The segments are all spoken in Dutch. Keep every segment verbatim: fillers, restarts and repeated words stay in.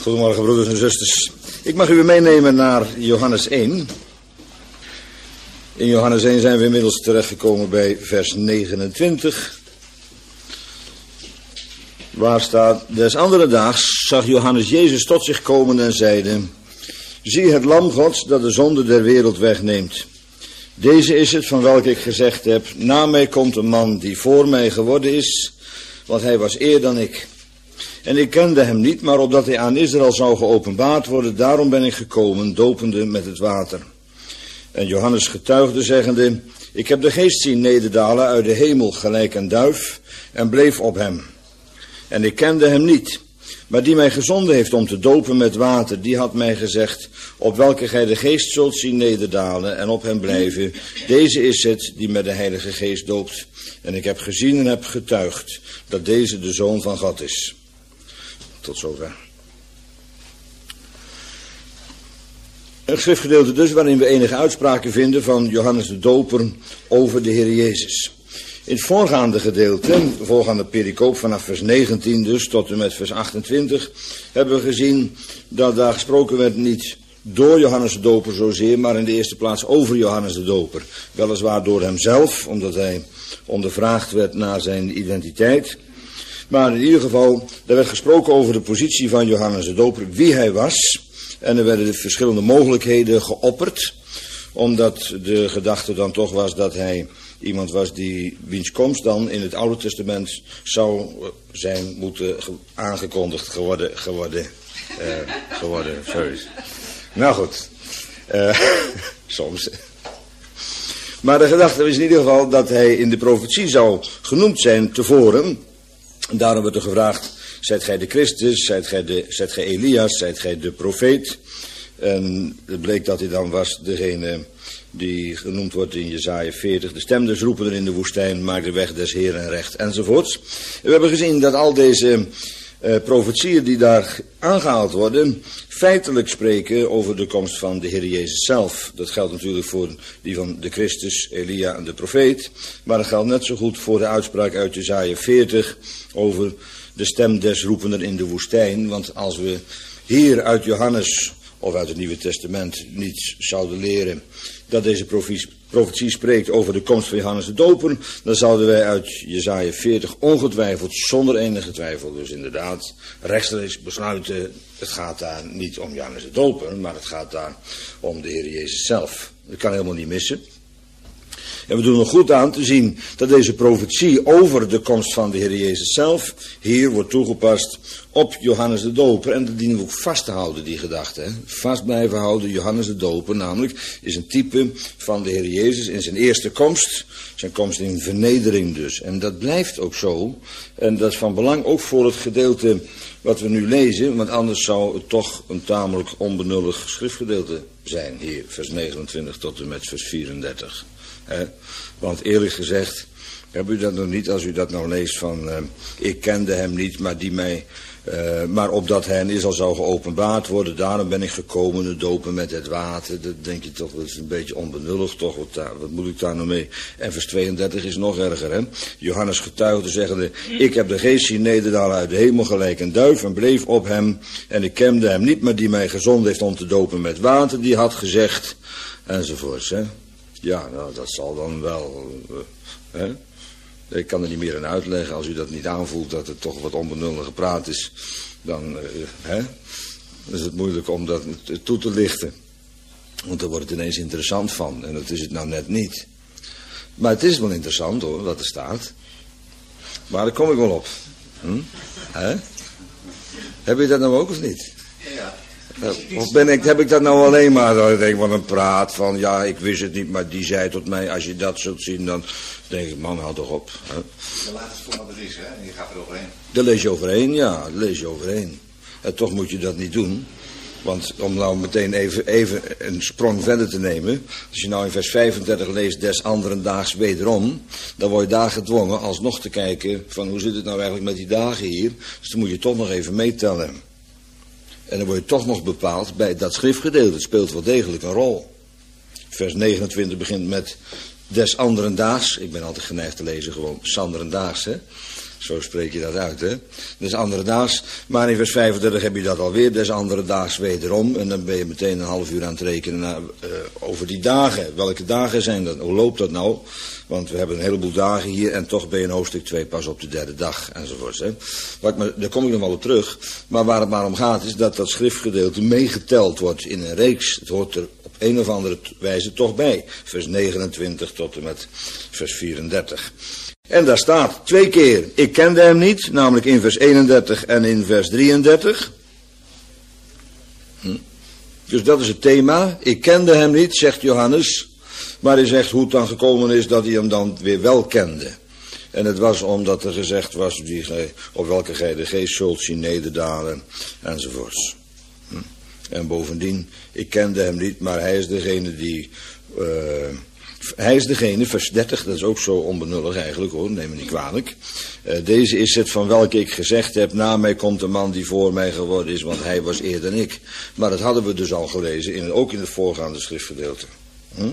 Goedemorgen, broeders en zusters. Ik mag u weer meenemen naar Johannes één. In Johannes één zijn we inmiddels terechtgekomen bij vers negenentwintig. Waar staat: Des andere daags zag Johannes Jezus tot zich komen en zeide: Zie het lam Gods dat de zonde der wereld wegneemt. Deze is het van welke ik gezegd heb: Na mij komt een man die voor mij geworden is, want hij was eer dan ik. En ik kende hem niet, maar opdat hij aan Israël zou geopenbaard worden, daarom ben ik gekomen, dopende met het water. En Johannes getuigde, zeggende: Ik heb de geest zien nederdalen uit de hemel gelijk een duif, en bleef op hem. En ik kende hem niet, maar die mij gezonden heeft om te dopen met water, die had mij gezegd: Op welke gij de geest zult zien nederdalen en op hem blijven, deze is het die met de Heilige Geest doopt. En ik heb gezien en heb getuigd dat deze de Zoon van God is. Tot zover. Een schriftgedeelte dus waarin we enige uitspraken vinden van Johannes de Doper over de Heer Jezus. In het voorgaande gedeelte, de voorgaande pericoop vanaf vers negentien dus tot en met vers achtentwintig, hebben we gezien dat daar gesproken werd niet door Johannes de Doper zozeer, maar in de eerste plaats over Johannes de Doper. Weliswaar door hemzelf, omdat hij ondervraagd werd naar zijn identiteit. Maar in ieder geval, er werd gesproken over de positie van Johannes de Doper, wie hij was. En er werden verschillende mogelijkheden geopperd, omdat de gedachte dan toch was dat hij iemand was die wiens komst dan in het Oude Testament zou zijn moeten aangekondigd geworden, geworden, uh, geworden, sorry. Nou goed, uh, soms. Maar de gedachte is in ieder geval dat hij in de profetie zou genoemd zijn tevoren. Daarom werd er gevraagd: zijt gij de Christus, zijt gij, de, zijt gij Elias, zijt gij de profeet? En het bleek dat hij dan was degene die genoemd wordt in Jesaja veertig. De stem des roependen in de woestijn, maak de weg des Heeren recht, enzovoorts. We hebben gezien dat al deze uh, profetieën die daar aangehaald worden, feitelijk spreken over de komst van de Heer Jezus zelf. Dat geldt natuurlijk voor die van de Christus, Elia en de profeet. Maar dat geldt net zo goed voor de uitspraak uit Jesaja veertig over de stem des roependen in de woestijn. Want als we hier uit Johannes of uit het Nieuwe Testament niet zouden leren dat deze profetie spreekt over de komst van Johannes de Doper, dan zouden wij uit Jesaja veertig ongetwijfeld, zonder enige twijfel dus inderdaad, rechtstreeks besluiten: het gaat daar niet om Johannes de Doper, maar het gaat daar om de Heer Jezus zelf. Dat kan helemaal niet missen. En we doen er goed aan te zien dat deze profetie over de komst van de Heer Jezus zelf hier wordt toegepast op Johannes de Doper. En dat dienen we ook vast te houden, die gedachte. Hè? Vast blijven houden. Johannes de Doper namelijk is een type van de Heer Jezus in zijn eerste komst. Zijn komst in vernedering dus. En dat blijft ook zo. En dat is van belang ook voor het gedeelte wat we nu lezen. Want anders zou het toch een tamelijk onbenullig schriftgedeelte zijn hier. Vers negenentwintig tot en met vers vierendertig. He, want eerlijk gezegd, heb u dat nog niet als u dat nou leest van: uh, ik kende hem niet, maar die mij, uh, maar opdat hij in Israël zou geopenbaard worden, daarom ben ik gekomen te dopen met het water. Dat denk je toch, dat is een beetje onbenullig, toch? Wat, daar, wat moet ik daar nou mee? En vers tweeëndertig is nog erger, hè? Johannes getuigde, zeggende: Ik heb de geest zien nederdalen uit de hemel gelijk een duif, en bleef op hem. En ik kende hem niet, maar die mij gezonden heeft om te dopen met water, die had gezegd, enzovoorts, hè? Ja, nou, dat zal dan wel. Uh, hè? Ik kan er niet meer in uitleggen. Als u dat niet aanvoelt dat het toch wat onbenullig gepraat is, dan, uh, hè? dan is het moeilijk om dat toe te lichten. Want dan wordt het ineens interessant van. En dat is het nou net niet. Maar het is wel interessant hoor, wat er staat. Maar daar kom ik wel op. Hm? Hè? Heb je dat nou ook of niet? Ja. Of ben ik, heb ik dat nou alleen maar, dat ik denk van een praat van, ja, ik wist het niet, maar die zei tot mij, als je dat zult zien, dan denk ik, man, houd toch op. Hè? De laatste voor wat er is, hè, en je gaat er overheen. Daar lees je overheen, ja, daar lees je overheen. En toch moet je dat niet doen, want om nou meteen even, even een sprong verder te nemen, als je nou in vers vijfendertig leest, des anderen daags wederom, dan word je daar gedwongen alsnog te kijken van, hoe zit het nou eigenlijk met die dagen hier, dus dan moet je toch nog even meetellen. En dan word je toch nog bepaald bij dat schriftgedeelte. Het speelt wel degelijk een rol. Vers negenentwintig begint met des anderen daags. Ik ben altijd geneigd te lezen gewoon sanderen daags. Hè? Zo spreek je dat uit, hè. Des andere daags, maar in vers vijfendertig heb je dat alweer, des andere daags wederom. En dan ben je meteen een half uur aan het rekenen naar, uh, over die dagen. Welke dagen zijn dat? Hoe loopt dat nou? Want we hebben een heleboel dagen hier en toch ben je in hoofdstuk twee pas op de derde dag, enzovoorts, hè. Wat ik maar, daar kom ik nog wel op terug. Maar waar het maar om gaat is dat dat schriftgedeelte meegeteld wordt in een reeks. Het hoort er op een of andere wijze toch bij. Vers negenentwintig tot en met vers vierendertig. En daar staat twee keer, ik kende hem niet, namelijk in vers eenendertig en in vers drieëndertig. Hm. Dus dat is het thema. Ik kende hem niet, zegt Johannes. Maar hij zegt hoe het dan gekomen is dat hij hem dan weer wel kende. En het was omdat er gezegd was, die, op welke gij de geest zult zien nederdalen, enzovoorts. Hm. En bovendien, ik kende hem niet, maar hij is degene die... Uh, Hij is degene, vers dertig, dat is ook zo onbenullig eigenlijk hoor, neem me niet kwalijk. Uh, deze is het van welke ik gezegd heb, na mij komt de man die voor mij geworden is, want hij was eerder dan ik. Maar dat hadden we dus al gelezen, in, ook in het voorgaande schriftgedeelte. Hm?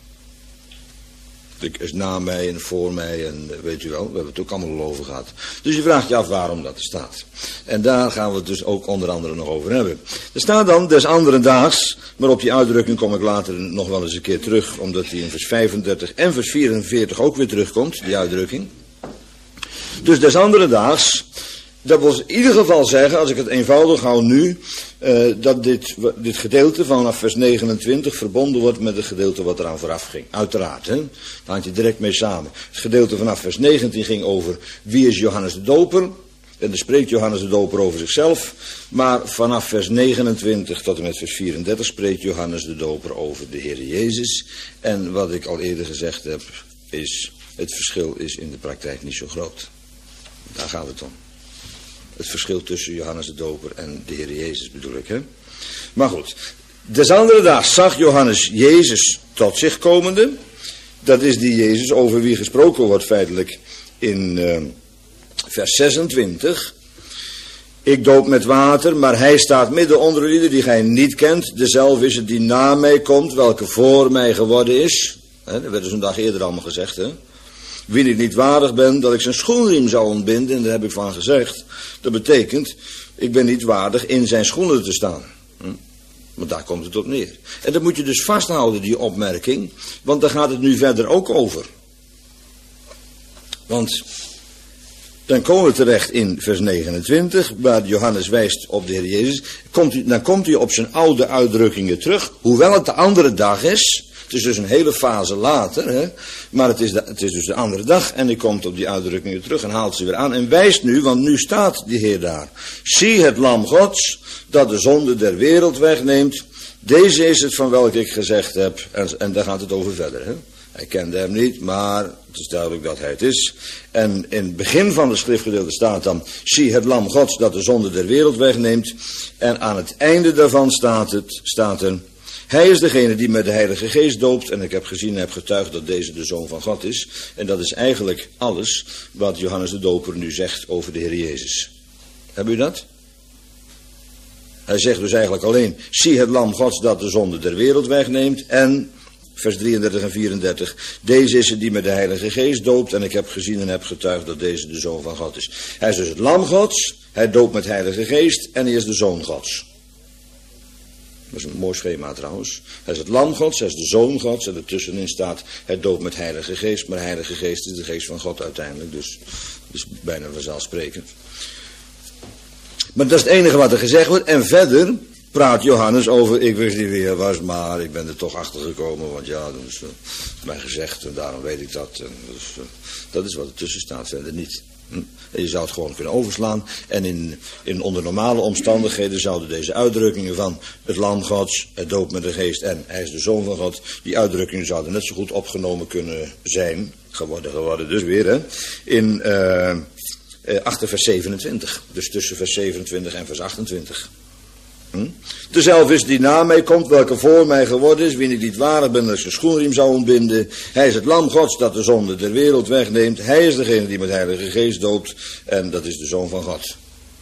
Ik is na mij en voor mij en weet u wel, we hebben het ook allemaal al over gehad. Dus je vraagt je af waarom dat er staat. En daar gaan we het dus ook onder andere nog over hebben. Er staat dan des andere daags, maar op die uitdrukking kom ik later nog wel eens een keer terug, omdat die in vers vijfendertig en vers vierenveertig ook weer terugkomt, die uitdrukking. Dus des andere daags, dat wil in ieder geval zeggen, als ik het eenvoudig hou nu, uh, dat dit, dit gedeelte vanaf vers negenentwintig verbonden wordt met het gedeelte wat eraan vooraf ging. Uiteraard, hè. Daar hangt je direct mee samen. Het gedeelte vanaf vers negentien ging over wie is Johannes de Doper. En dan spreekt Johannes de Doper over zichzelf. Maar vanaf vers negenentwintig tot en met vers vierendertig spreekt Johannes de Doper over de Heer Jezus. En wat ik al eerder gezegd heb, is het verschil is in de praktijk niet zo groot. Daar gaat het om. Het verschil tussen Johannes de Doper en de Heer Jezus bedoel ik, hè. Maar goed, des andere daags zag Johannes Jezus tot zich komende. Dat is die Jezus over wie gesproken wordt feitelijk in uh, vers zesentwintig. Ik doop met water, maar hij staat midden onder lieden die gij niet kent. Dezelfde is het die na mij komt, welke voor mij geworden is. Hè, dat werd dus een dag eerder allemaal gezegd, hè. Wie ik niet waardig ben, dat ik zijn schoenriem zou ontbinden, en daar heb ik van gezegd. Dat betekent, ik ben niet waardig in zijn schoenen te staan. Hm? Want daar komt het op neer. En dat moet je dus vasthouden, die opmerking, want daar gaat het nu verder ook over. Want dan komen we terecht in vers negenentwintig, waar Johannes wijst op de Heer Jezus. Komt u, dan komt hij op zijn oude uitdrukkingen terug, hoewel het de andere dag is. Het is dus een hele fase later, hè? Maar het is, de, het is dus de andere dag en hij komt op die uitdrukkingen terug en haalt ze weer aan en wijst nu, want nu staat die Heer daar. Zie het lam Gods, dat de zonde der wereld wegneemt. Deze is het van welke ik gezegd heb, en, en daar gaat het over verder. Hè? Hij kende hem niet, maar het is duidelijk dat hij het is. En in het begin van het schriftgedeelte staat dan, zie het lam Gods, dat de zonde der wereld wegneemt. En aan het einde daarvan staat, het, staat er, hij is degene die met de Heilige Geest doopt. En ik heb gezien en heb getuigd dat deze de Zoon van God is. En dat is eigenlijk alles wat Johannes de Doper nu zegt over de Heer Jezus. Hebben u dat? Hij zegt dus eigenlijk alleen, zie het lam Gods dat de zonde der wereld wegneemt. En, vers drieëndertig en vierendertig, deze is het die met de Heilige Geest doopt. En ik heb gezien en heb getuigd dat deze de Zoon van God is. Hij is dus het lam Gods, hij doopt met Heilige Geest en hij is de Zoon Gods. Dat is een mooi schema trouwens. Hij is het lam Gods, hij is de Zoon Gods. En ertussenin staat, hij doopt met Heilige Geest. Maar Heilige Geest is de Geest van God uiteindelijk. Dus dat is bijna vanzelfsprekend. Maar dat is het enige wat er gezegd wordt. En verder praat Johannes over, ik wist niet wie hij was, maar ik ben er toch achter gekomen. Want ja, dat is uh, mij gezegd en daarom weet ik dat. En dus, uh, dat is wat er tussen staat, verder niet. En je zou het gewoon kunnen overslaan. En in, in onder normale omstandigheden zouden deze uitdrukkingen van het lam Gods, het doop met de geest en hij is de Zoon van God, die uitdrukkingen zouden net zo goed opgenomen kunnen zijn, geworden, geworden dus weer, hè, in uh, uh, achter vers zevenentwintig. Dus tussen vers zevenentwintig en vers achtentwintig. Hm? Dezelfde is die na mij komt, welke voor mij geworden is, wie ik niet waardig ben dat ik zijn schoenriem zou ontbinden. Hij is het lam Gods dat de zonde der wereld wegneemt. Hij is degene die met Heilige Geest doopt en dat is de Zoon van God.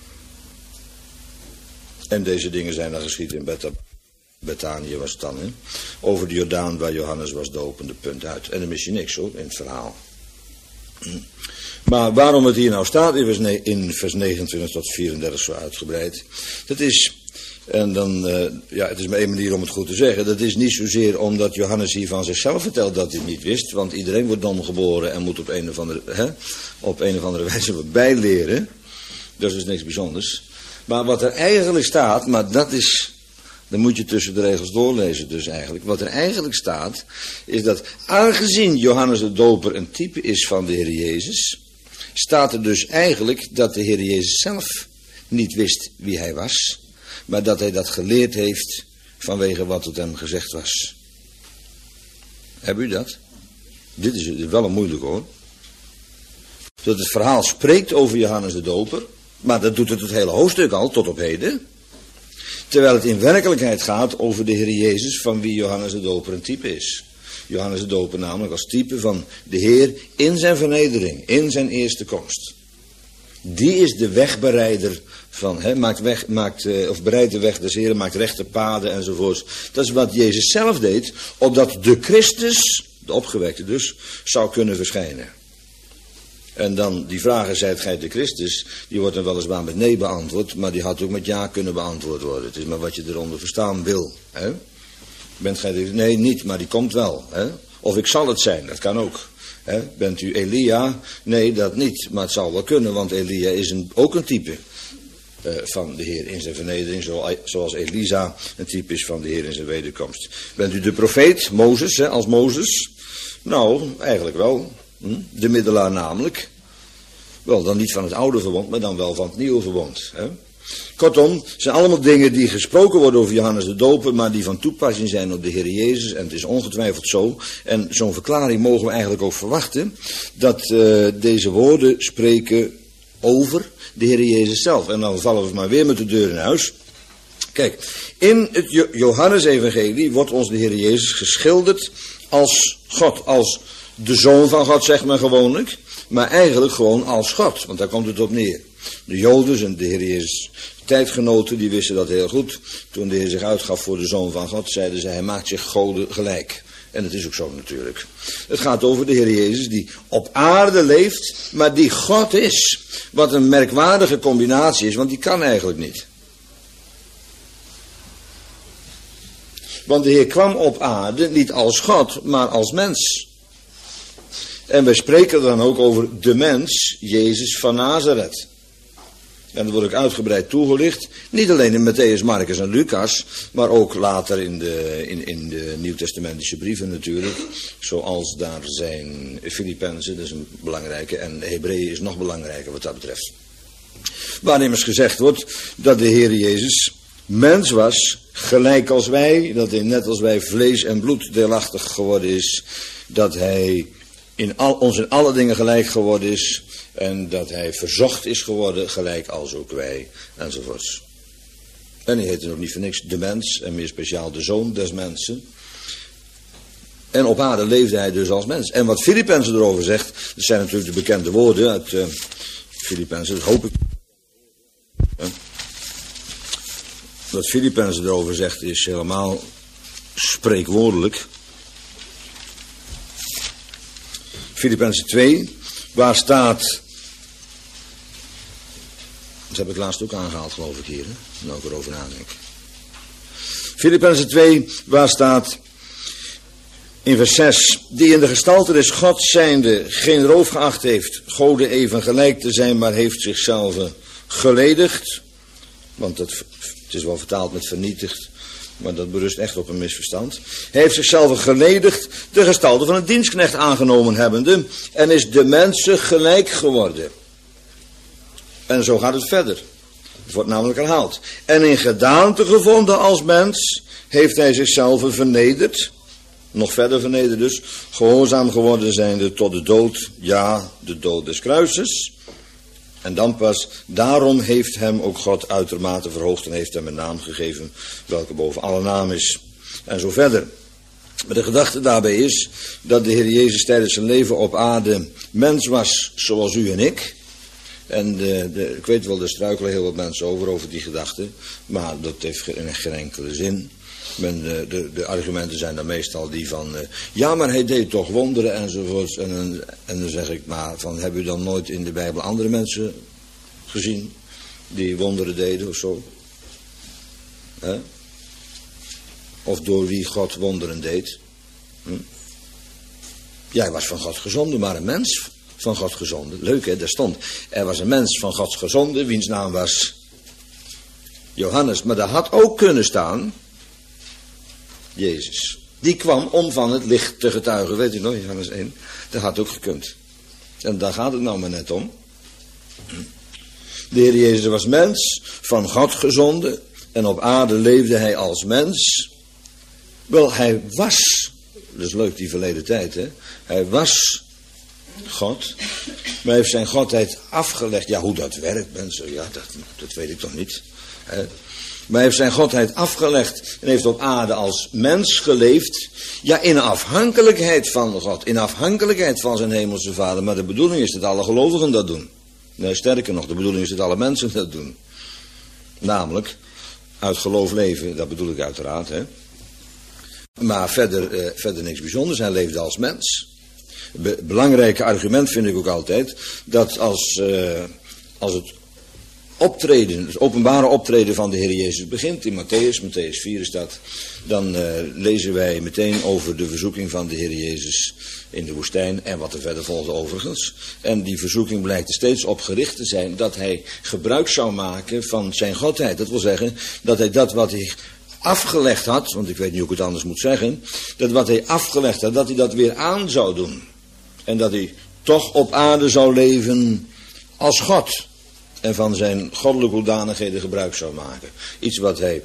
En deze dingen zijn dan geschied in Beth Bethanië was het dan, hè? Over de Jordaan waar Johannes was dopende, punt uit. En dan mis je niks hoor, in het verhaal. Hm. Maar waarom het hier nou staat in vers, ne- in vers negenentwintig tot vierendertig zo uitgebreid, dat is, en dan, uh, ja, het is maar één manier om het goed te zeggen, dat is niet zozeer omdat Johannes hier van zichzelf vertelt dat hij het niet wist, want iedereen wordt dom geboren en moet op een of andere, hè, op een of andere wijze wat bijleren. Dat is niks bijzonders. Maar wat er eigenlijk staat, maar dat is, dan moet je tussen de regels doorlezen dus eigenlijk. Wat er eigenlijk staat, is dat aangezien Johannes de Doper een type is van de Heer Jezus, staat er dus eigenlijk dat de Heer Jezus zelf niet wist wie hij was, maar dat hij dat geleerd heeft vanwege wat tot hem gezegd was. Hebben u dat? Dit is wel een moeilijk hoor. Dat het verhaal spreekt over Johannes de Doper, maar dat doet het het hele hoofdstuk al, tot op heden. Terwijl het in werkelijkheid gaat over de Heer Jezus, van wie Johannes de Doper een type is. Johannes de Doper namelijk als type van de Heer in zijn vernedering, in zijn eerste komst. Die is de wegbereider van, he, maakt weg, maakt, uh, of bereidt de weg des Heeren, maakt rechte paden enzovoorts. Dat is wat Jezus zelf deed, opdat de Christus, de opgewekte dus, zou kunnen verschijnen. En dan die vragen, zijt gij de Christus, die wordt dan weliswaar met nee beantwoord, maar die had ook met ja kunnen beantwoord worden. Het is maar wat je eronder verstaan wil. Hè? Bent gij de, nee, niet, maar die komt wel. Hè? Of ik zal het zijn, dat kan ook. Hè? Bent u Elia? Nee, dat niet, maar het zal wel kunnen, want Elia is een, ook een type uh, van de Heer in zijn vernedering, zoals Elisa een type is van de Heer in zijn wederkomst. Bent u de profeet, Mozes, hè, als Mozes? Nou, eigenlijk wel. Hm? De middelaar namelijk. Wel, dan niet van het oude verbond, maar dan wel van het nieuwe verbond. Hè? Kortom, het zijn allemaal dingen die gesproken worden over Johannes de Doper, maar die van toepassing zijn op de Heer Jezus. En het is ongetwijfeld zo. En zo'n verklaring mogen we eigenlijk ook verwachten, dat uh, deze woorden spreken over de Heer Jezus zelf. En dan vallen we maar weer met de deur in huis. Kijk, in het Johannes-evangelie wordt ons de Heer Jezus geschilderd als God, als de Zoon van God, zegt men gewoonlijk, maar eigenlijk gewoon als God, want daar komt het op neer. De Joden en de Heer Jezus tijdgenoten, die wisten dat heel goed. Toen de Heer zich uitgaf voor de Zoon van God, zeiden ze, hij maakt zich goden gelijk. En het is ook zo natuurlijk. Het gaat over de Heer Jezus die op aarde leeft, maar die God is. Wat een merkwaardige combinatie is, want die kan eigenlijk niet. Want de Heer kwam op aarde niet als God, maar als mens. En wij spreken dan ook over de mens, Jezus van Nazareth. En dat wordt ook uitgebreid toegelicht. Niet alleen in Matthäus, Marcus en Lucas, maar ook later in de, in, in de Nieuwtestamentische brieven natuurlijk. Zoals daar zijn Filippenzen, dat is een belangrijke, en Hebreeën is nog belangrijker wat dat betreft. Waarin immers gezegd wordt dat de Heer Jezus mens was, gelijk als wij, dat hij net als wij vlees en bloed deelachtig geworden is, dat hij in al, ons in alle dingen gelijk geworden is en dat hij verzocht is geworden, gelijk als ook wij, enzovoorts. En hij heette nog niet voor niks de mens, en meer speciaal de zoon des mensen. En op aarde leefde hij dus als mens. En wat Filippenzen erover zegt, dat zijn natuurlijk de bekende woorden uit uh, Filippenzen, dat hoop ik. Uh, wat Filippenzen erover zegt is helemaal spreekwoordelijk. Filippenzen twee, waar staat, dat heb ik laatst ook aangehaald geloof ik hier, hè? Nou ik erover nadenk. Filippenzen twee, waar staat in vers zes, die in de gestalte des God zijnde geen roof geacht heeft, Gode even gelijk te zijn, maar heeft zichzelf geledigd, want het, het is wel vertaald met vernietigd, maar dat berust echt op een misverstand. Hij heeft zichzelf geledigd, de gestalte van een dienstknecht aangenomen hebbende, en is de mensen gelijk geworden. En zo gaat het verder. Het wordt namelijk herhaald. En in gedaante gevonden als mens, heeft hij zichzelf vernederd, nog verder vernederd dus, gehoorzaam geworden zijnde tot de dood, ja, de dood des kruises. En dan pas, daarom heeft hem ook God uitermate verhoogd en heeft hem een naam gegeven, welke boven alle naam is. En zo verder. Maar de gedachte daarbij is, dat de Heer Jezus tijdens zijn leven op aarde mens was, zoals u en ik. En de, de, ik weet wel, er struikelen heel wat mensen over, over die gedachte, maar dat heeft geen, geen enkele zin. Men, de, de, de argumenten zijn dan meestal die van, uh, ja, maar hij deed toch wonderen enzovoorts. En, en, en dan zeg ik, maar van, hebben u dan nooit in de Bijbel andere mensen gezien die wonderen deden of zo? He? Of door wie God wonderen deed? Hm? Ja, hij was van God gezonden, maar een mens van God gezonden. Leuk hè, daar stond. Er was een mens van God gezonden, wiens naam was Johannes. Maar daar had ook kunnen staan Jezus. Die kwam om van het licht te getuigen. Weet u nog, Johannes één? Dat had ook gekund. En daar gaat het nou maar net om. De Heer Jezus was mens, van God gezonden. En op aarde leefde hij als mens. Wel, hij was, dat is leuk die verleden tijd, hè. Hij was God, maar hij heeft zijn godheid afgelegd. Ja, hoe dat werkt, mensen, ja, dat, dat weet ik toch niet. Hè. Maar hij heeft zijn godheid afgelegd en heeft op aarde als mens geleefd. Ja, in afhankelijkheid van God, in afhankelijkheid van zijn hemelse Vader. Maar de bedoeling is dat alle gelovigen dat doen. Nee, sterker nog, de bedoeling is dat alle mensen dat doen. Namelijk, uit geloof leven, dat bedoel ik uiteraard, hè. Maar verder, uh, verder niks bijzonders, hij leefde als mens. Be- belangrijke argument vind ik ook altijd, dat als, uh, als het optreden, het openbare optreden van de Heer Jezus begint, in Matthäus, Matthäus vier is dat, dan uh, lezen wij meteen over de verzoeking van de Heer Jezus in de woestijn en wat er verder volgde overigens. En die verzoeking blijkt er steeds op gericht te zijn dat hij gebruik zou maken van zijn godheid. Dat wil zeggen dat hij dat wat hij afgelegd had, want ik weet niet hoe ik het anders moet zeggen, dat wat hij afgelegd had, dat hij dat weer aan zou doen. En dat hij toch op aarde zou leven als God. En van zijn goddelijke hoedanigheden gebruik zou maken. Iets wat hij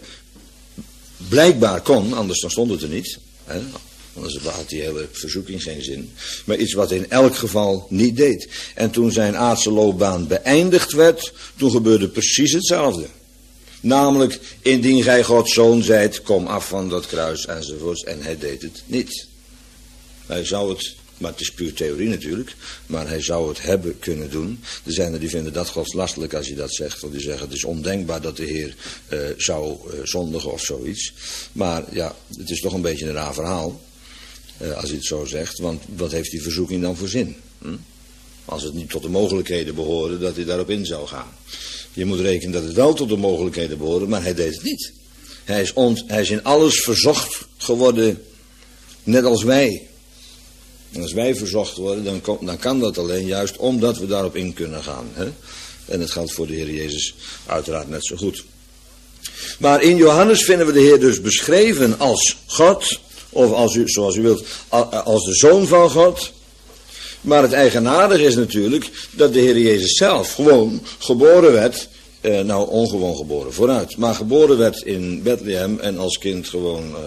blijkbaar kon, anders dan stond het er niet. Hè? Anders had die hele verzoeking geen zin. Maar iets wat hij in elk geval niet deed. En toen zijn aardse loopbaan beëindigd werd, toen gebeurde precies hetzelfde. Namelijk, indien gij Gods zoon zijt, kom af van dat kruis enzovoorts. En hij deed het niet. Hij zou het, maar het is puur theorie natuurlijk, maar hij zou het hebben kunnen doen. Er zijn er die vinden dat godslastelijk als je dat zegt. Want die zeggen het is ondenkbaar dat de Heer uh, zou uh, zondigen of zoiets. Maar ja, het is toch een beetje een raar verhaal. Uh, als je het zo zegt. Want wat heeft die verzoeking dan voor zin? Hm? Als het niet tot de mogelijkheden behoorde dat hij daarop in zou gaan. Je moet rekenen dat het wel tot de mogelijkheden behoorde, maar hij deed het niet. Hij is, ont, hij is in alles verzocht geworden, net als wij. En als wij verzocht worden, dan, kom, dan kan dat alleen juist omdat we daarop in kunnen gaan. Hè? En dat geldt voor de Heer Jezus uiteraard net zo goed. Maar in Johannes vinden we de Heer dus beschreven als God, of als u, zoals u wilt, als de Zoon van God. Maar het eigenaardige is natuurlijk dat de Heer Jezus zelf gewoon geboren werd, eh, nou ongewoon geboren, vooruit, maar geboren werd in Bethlehem en als kind gewoon, uh,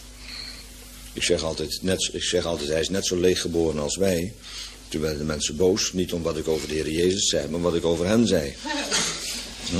ik, zeg altijd, net, ik zeg altijd, hij is net zo leeg geboren als wij. Toen werden de mensen boos, niet om wat ik over de Heer Jezus zei, maar wat ik over hen zei. Hm?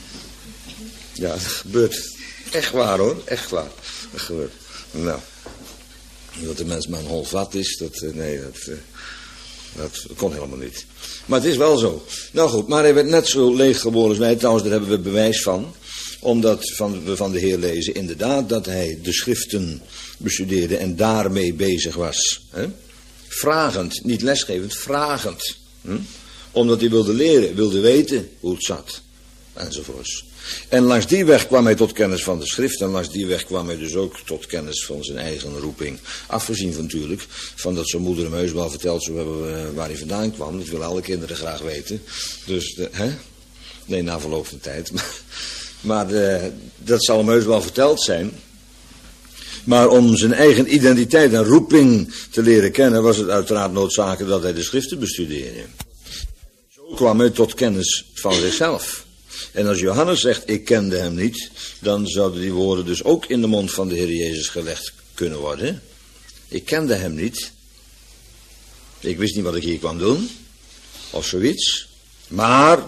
Ja, dat gebeurt. Echt waar hoor, echt waar. Dat gebeurt. Nou, dat de mens maar een hol vat is, dat, uh, nee, dat... Uh, Dat kon helemaal niet. Maar het is wel zo. Nou goed, maar hij werd net zo leeg geboren als wij. Trouwens, daar hebben we bewijs van. Omdat van, we van de Heer lezen inderdaad dat hij de schriften bestudeerde en daarmee bezig was. Hè? Vragend, niet lesgevend, vragend. Hm? Omdat hij wilde leren, wilde weten hoe het zat. Enzovoorts. En langs die weg kwam hij tot kennis van de schrift. En langs die weg kwam hij dus ook tot kennis van zijn eigen roeping. Afgezien van natuurlijk van dat zijn moeder hem heus wel verteld zou hebben waar hij vandaan kwam. Dat willen alle kinderen graag weten. Dus, de, hè? Nee, na verloop van tijd. Maar, maar de, dat zal hem heus wel verteld zijn. Maar om zijn eigen identiteit en roeping te leren kennen, was het uiteraard noodzakelijk dat hij de schriften bestudeerde. Zo kwam hij tot kennis van zichzelf. En als Johannes zegt, ik kende hem niet, dan zouden die woorden dus ook in de mond van de Heer Jezus gelegd kunnen worden. Ik kende hem niet. Ik wist niet wat ik hier kwam doen. Of zoiets. Maar,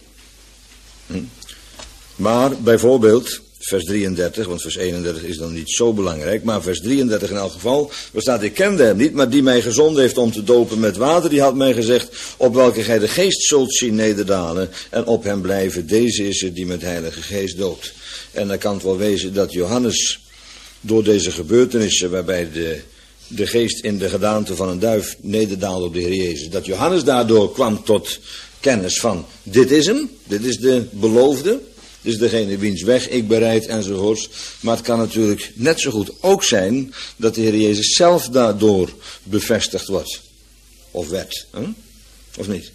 hm, maar bijvoorbeeld, vers drieëndertig, want vers eenendertig is dan niet zo belangrijk, maar vers drieëndertig in elk geval, waar staat, ik kende hem niet, maar die mij gezonden heeft om te dopen met water, die had mij gezegd, op welke gij de geest zult zien nederdalen en op hem blijven, deze is het die met heilige geest doopt. En dan kan het wel wezen dat Johannes door deze gebeurtenissen waarbij de, de geest in de gedaante van een duif nederdaalde op de Heer Jezus, dat Johannes daardoor kwam tot kennis van, dit is hem, dit is de beloofde, dit is degene wiens weg ik bereid enzovoorts. Maar het kan natuurlijk net zo goed ook zijn dat de Heer Jezus zelf daardoor bevestigd wordt. Of werd, hè? Of niet?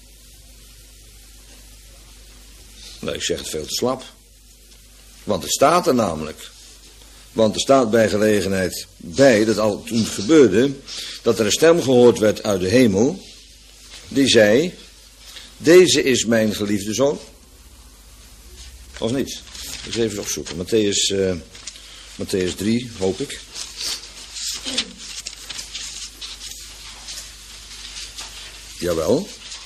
Nou, ik zeg het veel te slap. Want het staat er namelijk. Want er staat bij gelegenheid bij, dat al toen het gebeurde, dat er een stem gehoord werd uit de hemel, die zei, deze is mijn geliefde zoon. Of niet? Dus even opzoeken. Matthäus, uh, Matthäus drie, hoop ik. Jawel.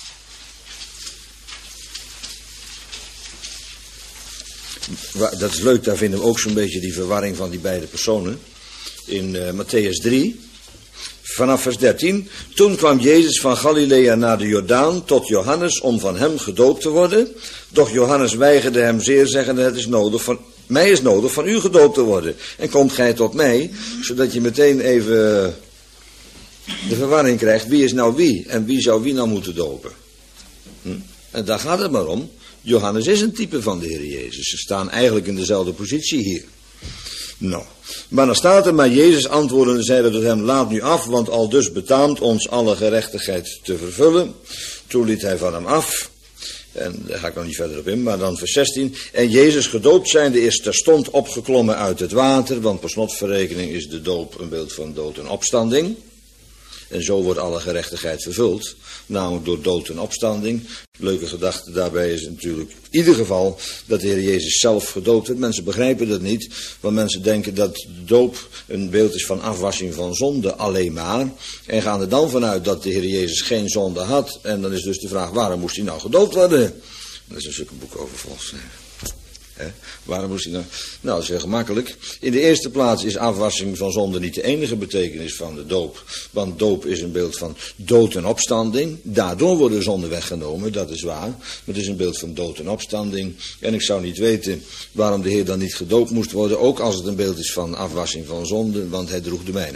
Dat is leuk, daar vinden we ook zo'n beetje die verwarring van die beide personen. In uh, Matthäus drie, vanaf vers dertien. Toen kwam Jezus van Galilea naar de Jordaan tot Johannes om van hem gedoopt te worden. Doch Johannes weigerde hem zeer, zeggende, het is nodig van, mij is nodig van u gedoopt te worden. En komt gij tot mij, zodat je meteen even de verwarring krijgt. Wie is nou wie? En wie zou wie nou moeten dopen? Hm? En daar gaat het maar om. Johannes is een type van de Heer Jezus. Ze staan eigenlijk in dezelfde positie hier. Nou, maar dan staat er, maar Jezus antwoordde en zeide tot hem, laat nu af, want al dus betaamt ons alle gerechtigheid te vervullen. Toen liet hij van hem af. En daar ga ik nog niet verder op in, maar dan vers zestien. En Jezus gedoopt zijnde is terstond opgeklommen uit het water, want per slotverrekening is de doop een beeld van dood en opstanding. En zo wordt alle gerechtigheid vervuld, namelijk door dood en opstanding. Leuke gedachte daarbij is natuurlijk in ieder geval dat de Heer Jezus zelf gedoopt werd. Mensen begrijpen dat niet, want mensen denken dat de doop een beeld is van afwassing van zonde alleen maar. En gaan er dan vanuit dat de Heer Jezus geen zonde had. En dan is dus de vraag, waarom moest hij nou gedoopt worden? Daar is een stuk boek over volgens mij. He? Waarom moest hij nou... Nou, dat is heel gemakkelijk. In de eerste plaats is afwassing van zonde niet de enige betekenis van de doop. Want doop is een beeld van dood en opstanding. Daardoor worden zonden weggenomen, dat is waar. Maar het is een beeld van dood en opstanding. En ik zou niet weten waarom de Heer dan niet gedoopt moest worden. Ook als het een beeld is van afwassing van zonde, want hij droeg de mijne.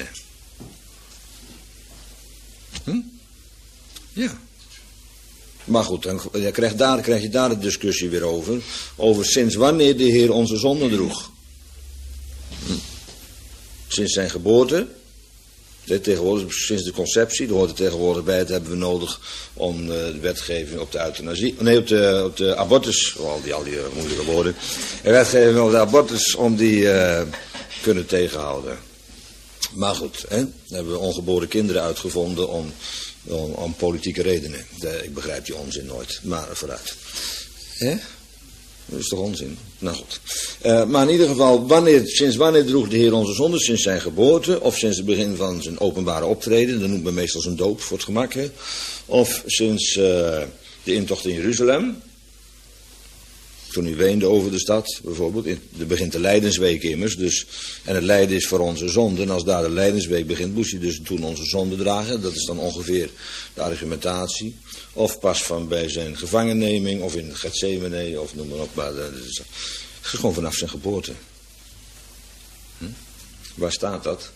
Hm? Ja. Maar goed, dan krijg, daar, krijg je daar de discussie weer over. Over sinds wanneer de Heer onze zonden droeg. Hm. Sinds zijn geboorte. Tegenwoordig, sinds de conceptie. Daar hoort er tegenwoordig bij. Dat hebben we nodig om uh, de wetgeving op de euthanasie. Nee, op de, op de abortus. Oh, al die, al die uh, moeilijke woorden. De wetgeving op de abortus om die uh, kunnen tegenhouden. Maar goed, hè, dan hebben we ongeboren kinderen uitgevonden om... Om, om politieke redenen. De, ik begrijp die onzin nooit. Maar vooruit. Hè? Dat is toch onzin? Nou goed. Uh, maar in ieder geval, wanneer, sinds wanneer droeg de Heer onze zonde? Sinds zijn geboorte? Of sinds het begin van zijn openbare optreden? Dat noemt men meestal zijn doop voor het gemak. Hè? Of sinds uh, de intocht in Jeruzalem? Toen hij weende over de stad, bijvoorbeeld. Er begint de Lijdensweek immers. Dus, en het lijden is voor onze zonde. En als daar de Lijdensweek begint, moest hij dus toen onze zonde dragen. Dat is dan ongeveer de argumentatie. Of pas van bij zijn gevangenneming, of in Gethsemane, of noem maar op. Maar dat is gewoon vanaf zijn geboorte. Hm? Waar staat dat?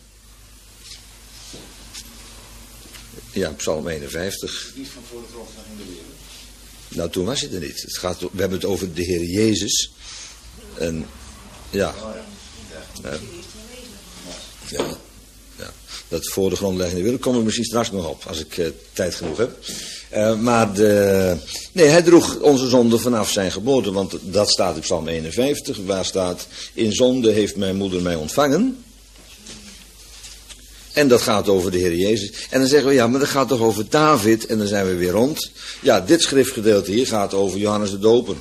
Ja, Psalm eenenvijftig. Niet van voor de grondlegging der wereld. Nou, toen was het er niet. Het gaat, we hebben het over de Heer Jezus. En ja. Ja. Ja. Ja. Dat voor de grondlegging der wereld kom ik misschien straks nog op, als ik uh, tijd genoeg heb. Uh, maar de, nee, hij droeg onze zonde vanaf zijn geboorte, want dat staat in Psalm eenenvijftig, waar staat, in zonde heeft mijn moeder mij ontvangen. En dat gaat over de Heer Jezus. En dan zeggen we, ja, maar dat gaat toch over David? En dan zijn we weer rond. Ja, dit schriftgedeelte hier gaat over Johannes de Doper.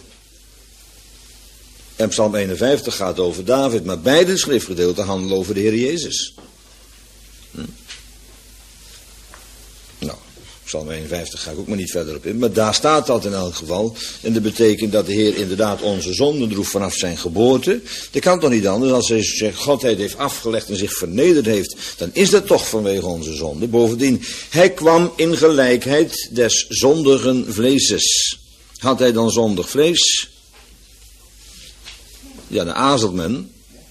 En Psalm eenenvijftig gaat over David. Maar beide schriftgedeelten handelen over de Heer Jezus. Hm? Nou, Psalm eenenvijftig ga ik ook maar niet verder op in. Maar daar staat dat in elk geval. En dat betekent dat de Heer inderdaad onze zonden droeg vanaf zijn geboorte. Dat kan toch niet anders. Als hij zijn godheid heeft afgelegd en zich vernederd heeft, dan is dat toch vanwege onze zonde. Bovendien, hij kwam in gelijkheid des zondigen vleeses. Had hij dan zondig vlees? Ja, dan aarzelt men.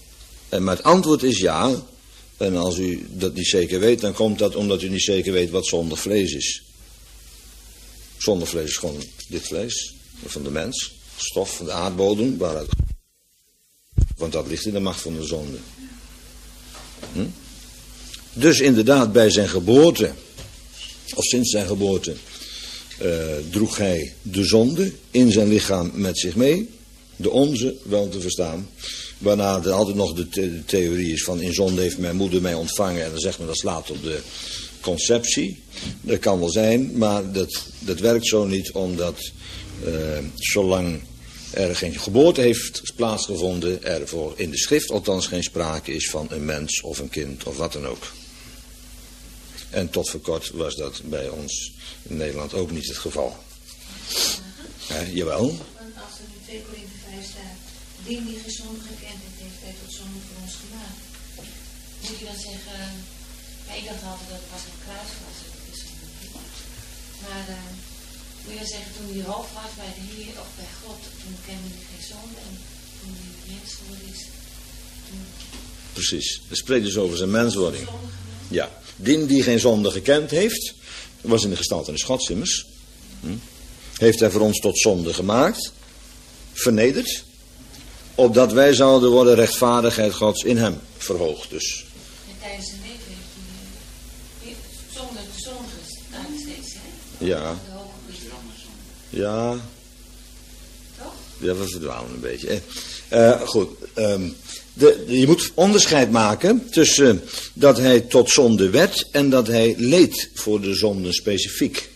En maar het antwoord is ja. En als u dat niet zeker weet, dan komt dat omdat u niet zeker weet wat zondig vlees is. Zondig vlees is gewoon dit vlees van de mens. Stof van de aardbodem. Waaruit... Want dat ligt in de macht van de zonde. Hm? Dus inderdaad bij zijn geboorte, of sinds zijn geboorte, uh, droeg hij de zonde in zijn lichaam met zich mee. De onze wel te verstaan. Waarna er altijd nog de, the- de theorie is van in zonde heeft mijn moeder mij ontvangen. En dan zegt men dat slaat op de conceptie. Dat kan wel zijn, maar dat, dat werkt zo niet omdat uh, zolang er geen geboorte heeft plaatsgevonden, er voor in de schrift althans geen sprake is van een mens of een kind of wat dan ook. En tot voor kort was dat bij ons in Nederland ook niet het geval. Eh, jawel. Want als er in twee Korinthe vijf staat, die die gezonde gekend heeft, heeft hij tot zonde voor ons gemaakt. Moet je dan zeggen, ja, ik dacht altijd dat het was een kruis was, dat is niet. Maar uh, moet je dan zeggen, toen hij hoofd was bij de Heer of bij God, toen kende hij geen zonde en toen hij mens geworden is, toen Precies. Het spreekt dus over zijn menswording. zonde gemaakt. Ja. Die die geen zonde gekend heeft, was in de gestalte des Gods immers. Hm? Heeft hij voor ons tot zonde gemaakt, vernederd, opdat wij zouden worden rechtvaardigheid Gods in hem verhoogd dus. En tijdens zijn leven heeft hij uh, zonder de zonde gedaan steeds, hè? Ja, De hoge priester. ja, Toch? ja, we verdwalen een beetje. Eh, goed, ehm, de, de- je moet onderscheid maken tussen dat hij tot zonde werd en dat hij leed voor de zonde specifiek.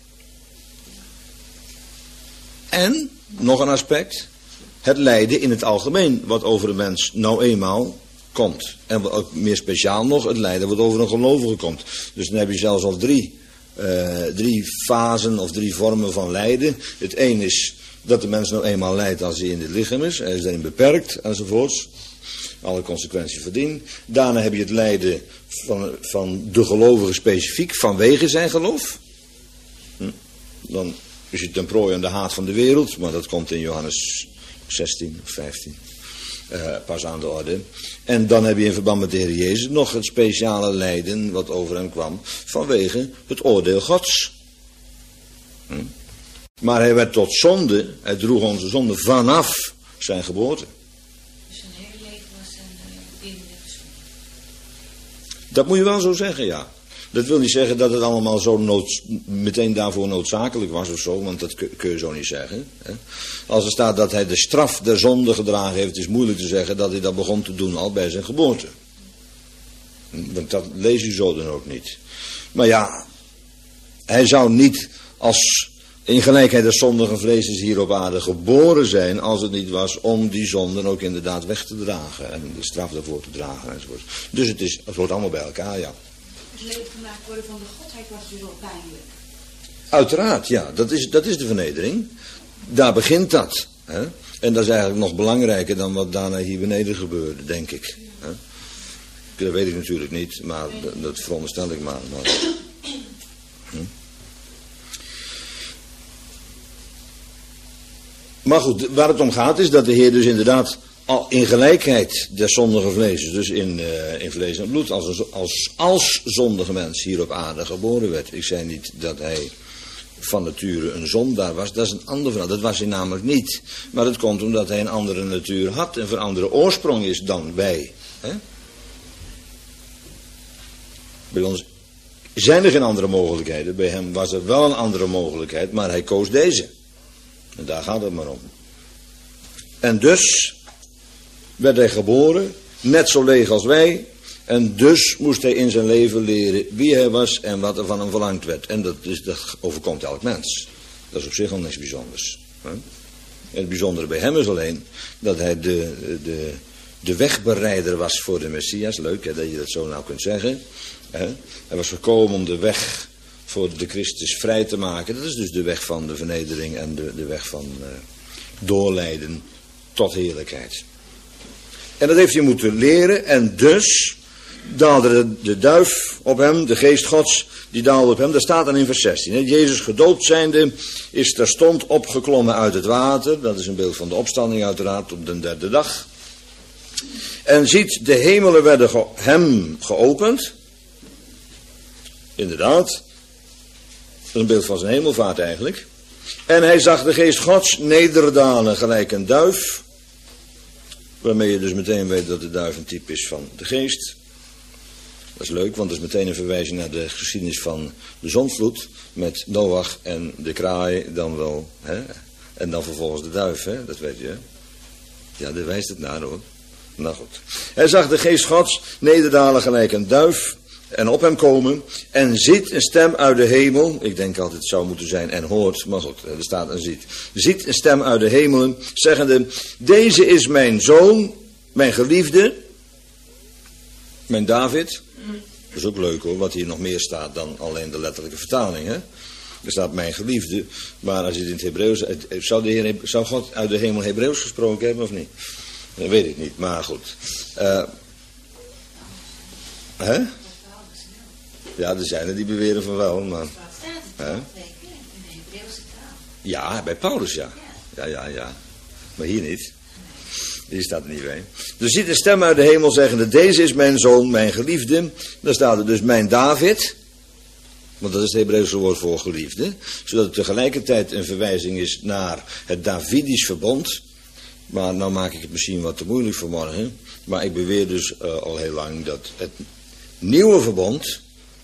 En, nog een aspect, het lijden in het algemeen wat over een mens nou eenmaal komt. En wat ook meer speciaal nog, het lijden wat over een gelovige komt. Dus dan heb je zelfs al drie, eh, drie fasen of drie vormen van lijden. Het een is dat de mens nou eenmaal lijdt als hij in dit lichaam is. Hij is daarin beperkt enzovoorts. Alle consequenties verdient. Daarna heb je het lijden van, van de gelovige specifiek vanwege zijn geloof. Hm? Dan is het ten prooi aan de haat van de wereld, maar dat komt in Johannes zestien of vijftien uh, pas aan de orde. En dan heb je in verband met de Heer Jezus nog het speciale lijden wat over hem kwam vanwege het oordeel Gods. Hm? Maar hij werd tot zonde, hij droeg onze zonde vanaf zijn geboorte. Dus zijn hele leven was zijn uh, binnen de gezond. Dat moet je wel zo zeggen, ja. Dat wil niet zeggen dat het allemaal zo nood, meteen daarvoor noodzakelijk was of zo, want dat kun, kun je zo niet zeggen. Hè. Als er staat dat hij de straf der zonde gedragen heeft, is moeilijk te zeggen dat hij dat begon te doen al bij zijn geboorte. Want dat lees je zo dan ook niet. Maar ja, hij zou niet als in gelijkheid des zondigen vlees hier op aarde geboren zijn, als het niet was om die zonden ook inderdaad weg te dragen en de straf daarvoor te dragen enzovoort. Dus het, is, het hoort allemaal bij elkaar, ja. Het leven gemaakt worden van de godheid was dus wel pijnlijk. Uiteraard, ja. Dat is, dat is de vernedering. Daar begint dat. Hè? En dat is eigenlijk nog belangrijker dan wat daarna hier beneden gebeurde, denk ik. Hè? Dat weet ik natuurlijk niet, maar dat, dat veronderstel ik maar. maar. Hm? Maar goed, waar het om gaat is dat de Heer dus inderdaad al in gelijkheid des zondige vlees, dus in, uh, in vlees en bloed, als, een, als, als zondige mens hier op aarde geboren werd. Ik zei niet dat hij van nature een zondaar was, dat is een ander verhaal. Dat was hij namelijk niet. Maar dat komt omdat hij een andere natuur had en van andere oorsprong is dan wij. Hè? Bij ons zijn er geen andere mogelijkheden. Bij hem was er wel een andere mogelijkheid, maar hij koos deze. En daar gaat het maar om. En dus werd hij geboren, net zo leeg als wij. En dus moest hij in zijn leven leren wie hij was en wat er van hem verlangd werd. En dat, is, dat overkomt elk mens. Dat is op zich al niks bijzonders. Hè? En het bijzondere bij hem is alleen dat hij de, de, de wegbereider was voor de Messias. Leuk hè, dat je dat zo nou kunt zeggen. Hè? Hij was gekomen om de weg voor de Christus vrij te maken. Dat is dus de weg van de vernedering en de, de weg van uh, doorleiden tot heerlijkheid. En dat heeft hij moeten leren en dus daalde de, de duif op hem, de geest Gods, die daalde op hem. Dat staat dan in vers zestien. Hè? Jezus gedoopt zijnde is terstond opgeklommen uit het water. Dat is een beeld van de opstanding uiteraard op de derde dag. En ziet, de hemelen werden ge- hem geopend. Inderdaad. Dat is een beeld van zijn hemelvaart eigenlijk. En hij zag de geest Gods nederdalen gelijk een duif. Waarmee je dus meteen weet dat de duif een type is van de geest. Dat is leuk, want dat is meteen een verwijzing naar de geschiedenis van de zondvloed. Met Noach en de kraai dan wel. Hè? En dan vervolgens de duif, hè? Dat weet je. Hè? Ja, daar wijst het naar hoor. Nou goed. Hij zag de geest Gods nederdalen gelijk een duif. En op hem komen. En ziet een stem uit de hemel. Ik denk altijd het zou moeten zijn en hoort. Maar goed, er staat en ziet. Ziet een stem uit de hemelen. Zeggende. Deze is mijn zoon. Mijn geliefde. Mijn David. Dat is ook leuk hoor. Wat hier nog meer staat dan alleen de letterlijke vertaling. Hè? Er staat mijn geliefde. Maar als je het in het Hebreeuws. Zou, de Heer, zou God uit de hemel Hebreeuws gesproken hebben of niet? Dat weet ik niet. Maar goed. Uh, hè? Ja, er zijn er die beweren van wel, maar... Wat staat het Hè? twee keer in de Hebreeuwse taal? Ja, bij Paulus ja. Ja, ja, ja. Maar hier niet. Hier staat er niet bij. Er ziet een stem uit de hemel zeggende, deze is mijn zoon, mijn geliefde. Dan staat er dus mijn David. Want dat is het Hebreeuwse woord voor geliefde. Zodat het tegelijkertijd een verwijzing is naar het Davidisch verbond. Maar nou maak ik het misschien wat te moeilijk voor morgen. Maar ik beweer dus uh, al heel lang dat het nieuwe verbond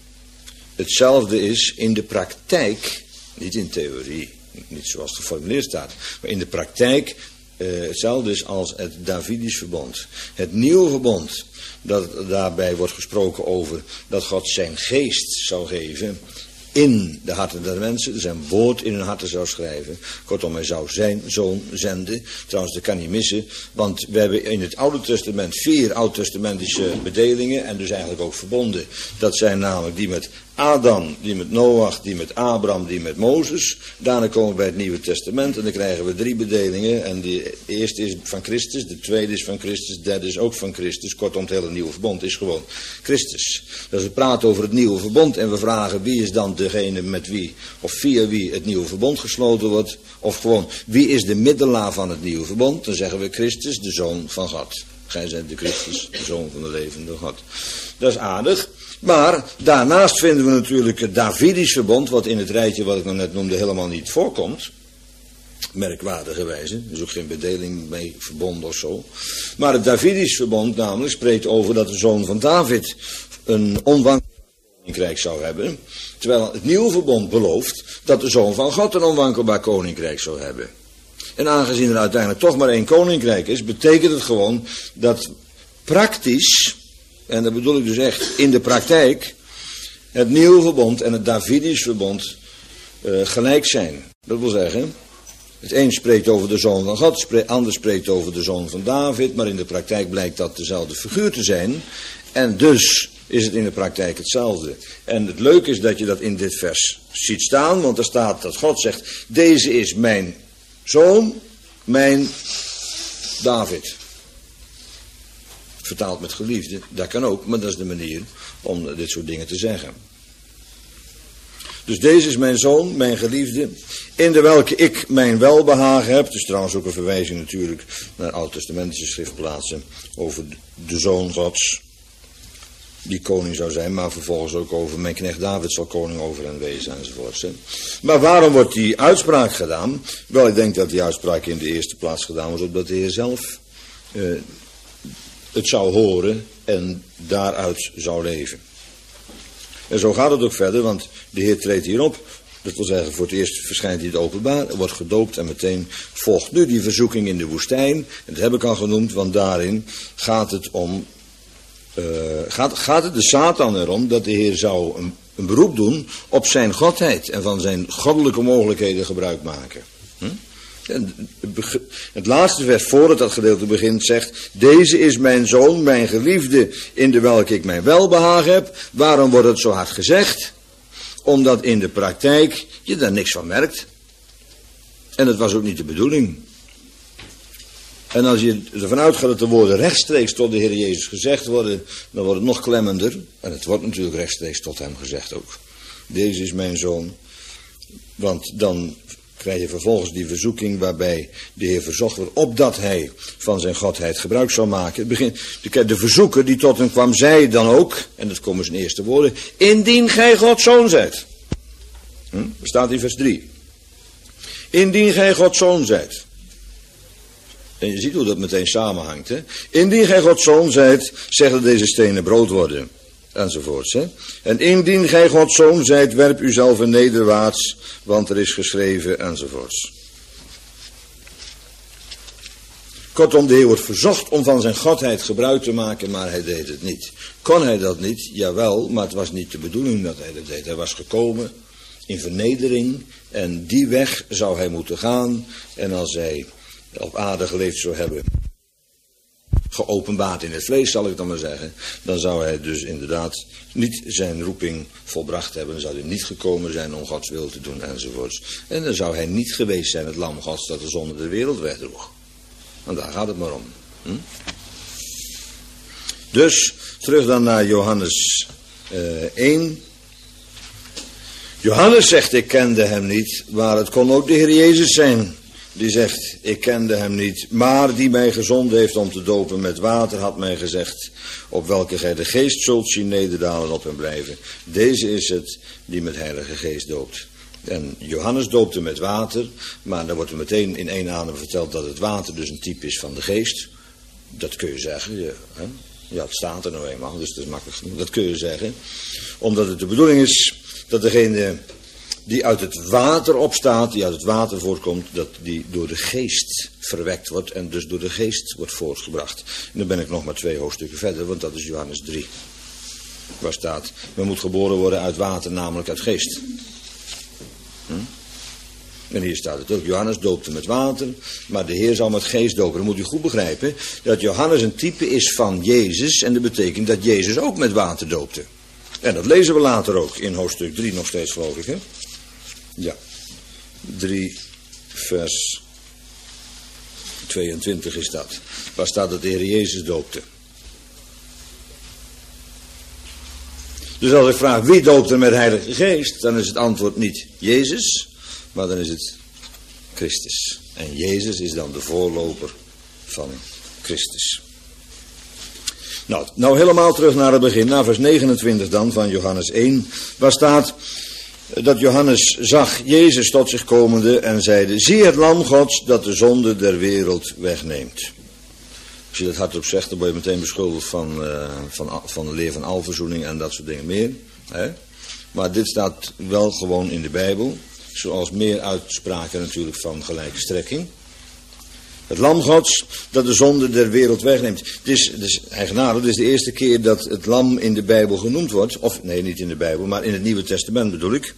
hetzelfde is in de praktijk, niet in theorie, niet zoals het geformuleerd staat, maar in de praktijk uh, hetzelfde is als het Davidisch verbond. Het nieuwe verbond, dat daarbij wordt gesproken over dat God zijn geest zou geven in de harten der mensen, zijn woord in hun harten zou schrijven. Kortom, hij zou zijn zoon zenden. Trouwens, dat kan niet missen, want we hebben in het Oude Testament vier oud-testamentische bedelingen en dus eigenlijk ook verbonden. Dat zijn namelijk die met Adam, die met Noach, die met Abraham, die met Mozes. Daarna komen we bij het Nieuwe Testament en dan krijgen we drie bedelingen. En de eerste is van Christus, de tweede is van Christus, de derde is ook van Christus. Kortom, het hele Nieuwe Verbond is gewoon Christus. Dus we praten over het Nieuwe Verbond en we vragen wie is dan degene met wie of via wie het Nieuwe Verbond gesloten wordt. Of gewoon, wie is de middelaar van het Nieuwe Verbond? Dan zeggen we Christus, de Zoon van God. Gij zijt de Christus, de Zoon van de levende God. Dat is aardig. Maar daarnaast vinden we natuurlijk het Davidisch verbond, wat in het rijtje wat ik nog net noemde helemaal niet voorkomt. Merkwaardigerwijze, er is ook geen bedeling mee verbonden of zo. Maar het Davidisch verbond namelijk spreekt over dat de zoon van David een onwankelbaar koninkrijk zou hebben. Terwijl het nieuwe verbond belooft dat de zoon van God een onwankelbaar koninkrijk zou hebben. En aangezien er uiteindelijk toch maar één koninkrijk is, betekent het gewoon dat praktisch, en dat bedoel ik dus echt in de praktijk, het nieuwe verbond en het Davidisch verbond uh, gelijk zijn. Dat wil zeggen, het een spreekt over de zoon van God, het ander spreekt over de zoon van David, maar in de praktijk blijkt dat dezelfde figuur te zijn. En dus is het in de praktijk hetzelfde. En het leuke is dat je dat in dit vers ziet staan, want er staat dat God zegt, deze is mijn zoon, mijn David. Vertaald met geliefde, dat kan ook, maar dat is de manier om dit soort dingen te zeggen. Dus deze is mijn zoon, mijn geliefde, in de welke ik mijn welbehagen heb. Dus trouwens ook een verwijzing natuurlijk naar oud-testamentische schriftplaatsen over de zoon Gods, die koning zou zijn, maar vervolgens ook over mijn knecht David zal koning over hen wezen enzovoorts. Hè. Maar waarom wordt die uitspraak gedaan? Wel, ik denk dat die uitspraak in de eerste plaats gedaan was, omdat de Heer zelf uh, het zou horen en daaruit zou leven. En zo gaat het ook verder, want de Heer treedt hierop. Dat wil zeggen, voor het eerst verschijnt hij in het openbaar, wordt gedoopt en meteen volgt nu die verzoeking in de woestijn. En dat heb ik al genoemd, want daarin gaat het om, uh, gaat, gaat het de Satan erom dat de Heer zou een, een beroep doen op zijn godheid en van zijn goddelijke mogelijkheden gebruik maken. Hm? En het laatste vers voor het dat gedeelte begint zegt, deze is mijn zoon, mijn geliefde, in de welke ik mijn welbehagen heb. Waarom wordt het zo hard gezegd? Omdat in de praktijk je daar niks van merkt. En dat was ook niet de bedoeling. En als je ervan uitgaat dat de woorden rechtstreeks tot de Heer Jezus gezegd worden, dan wordt het nog klemmender. En het wordt natuurlijk rechtstreeks tot hem gezegd ook. Deze is mijn zoon. Want dan krijg je vervolgens die verzoeking waarbij de Heer verzocht wordt, opdat hij van zijn godheid gebruik zou maken. Het begin, de, de verzoeker die tot hem kwam, zei dan ook, en dat komen zijn eerste woorden, indien gij Gods zoon zijt. Hm? Dat staat in vers drie. Indien gij Gods zoon zijt. En je ziet hoe dat meteen samenhangt. Hè? Indien gij Gods zoon zijt, zeggen deze stenen brood worden. Enzovoorts. Hè? En indien gij Gods zoon zijt, werp uzelf nederwaarts, want er is geschreven, enzovoorts. Kortom, de Heer wordt verzocht om van zijn godheid gebruik te maken, maar hij deed het niet. Kon hij dat niet? Jawel, maar het was niet de bedoeling dat hij dat deed. Hij was gekomen in vernedering en die weg zou hij moeten gaan. En als hij op aarde geleefd zou hebben, geopenbaard in het vlees, zal ik dan maar zeggen, dan zou hij dus inderdaad niet zijn roeping volbracht hebben. Dan zou hij niet gekomen zijn om Gods wil te doen, enzovoorts. En dan zou hij niet geweest zijn het lam Gods dat de zonde de wereld wegdroeg. Want daar gaat het maar om. Hm? Dus, terug dan naar Johannes uh, één. Johannes zegt, ik kende hem niet, maar het kon ook de Heer Jezus zijn. Die zegt, ik kende hem niet, maar die mij gezonden heeft om te dopen met water, had mij gezegd, op welke gij de geest zult zien nederdalen op hem blijven. Deze is het die met heilige geest doopt. En Johannes doopte met water, maar dan wordt er meteen in één adem verteld dat het water dus een type is van de geest. Dat kun je zeggen, ja, hè? Ja, het staat er nou eenmaal, dus het is makkelijk genoeg. Dat kun je zeggen, omdat het de bedoeling is dat degene die uit het water opstaat, die uit het water voortkomt, dat die door de geest verwekt wordt en dus door de geest wordt voortgebracht. En dan ben ik nog maar twee hoofdstukken verder, want dat is Johannes drie. Waar staat, men moet geboren worden uit water, namelijk uit geest. Hm? En hier staat het ook, Johannes doopte met water, maar de Heer zal met geest dopen. Dan moet u goed begrijpen dat Johannes een type is van Jezus en dat betekent dat Jezus ook met water doopte. En dat lezen we later ook in hoofdstuk drie nog steeds, geloof ik, hè? Ja, drie vers tweeëntwintig is dat. Waar staat dat de Heer Jezus doopte. Dus als ik vraag wie doopt er met Heilige Geest, dan is het antwoord niet Jezus, maar dan is het Christus. En Jezus is dan de voorloper van Christus. Nou, nou helemaal terug naar het begin, naar vers negenentwintig dan van Johannes één, waar staat dat Johannes zag Jezus tot zich komende en zeide, zie het lam Gods dat de zonde der wereld wegneemt. Als je dat hardop zegt, dan word je meteen beschuldigd van, uh, van, van de leer van alverzoening en dat soort dingen meer. Hè? Maar dit staat wel gewoon in de Bijbel, zoals meer uitspraken natuurlijk van gelijke strekking. Het lam Gods dat de zonde der wereld wegneemt. Het is, het is eigenaardig, het is de eerste keer dat het lam in de Bijbel genoemd wordt. Of nee, niet in de Bijbel, maar in het Nieuwe Testament bedoel ik.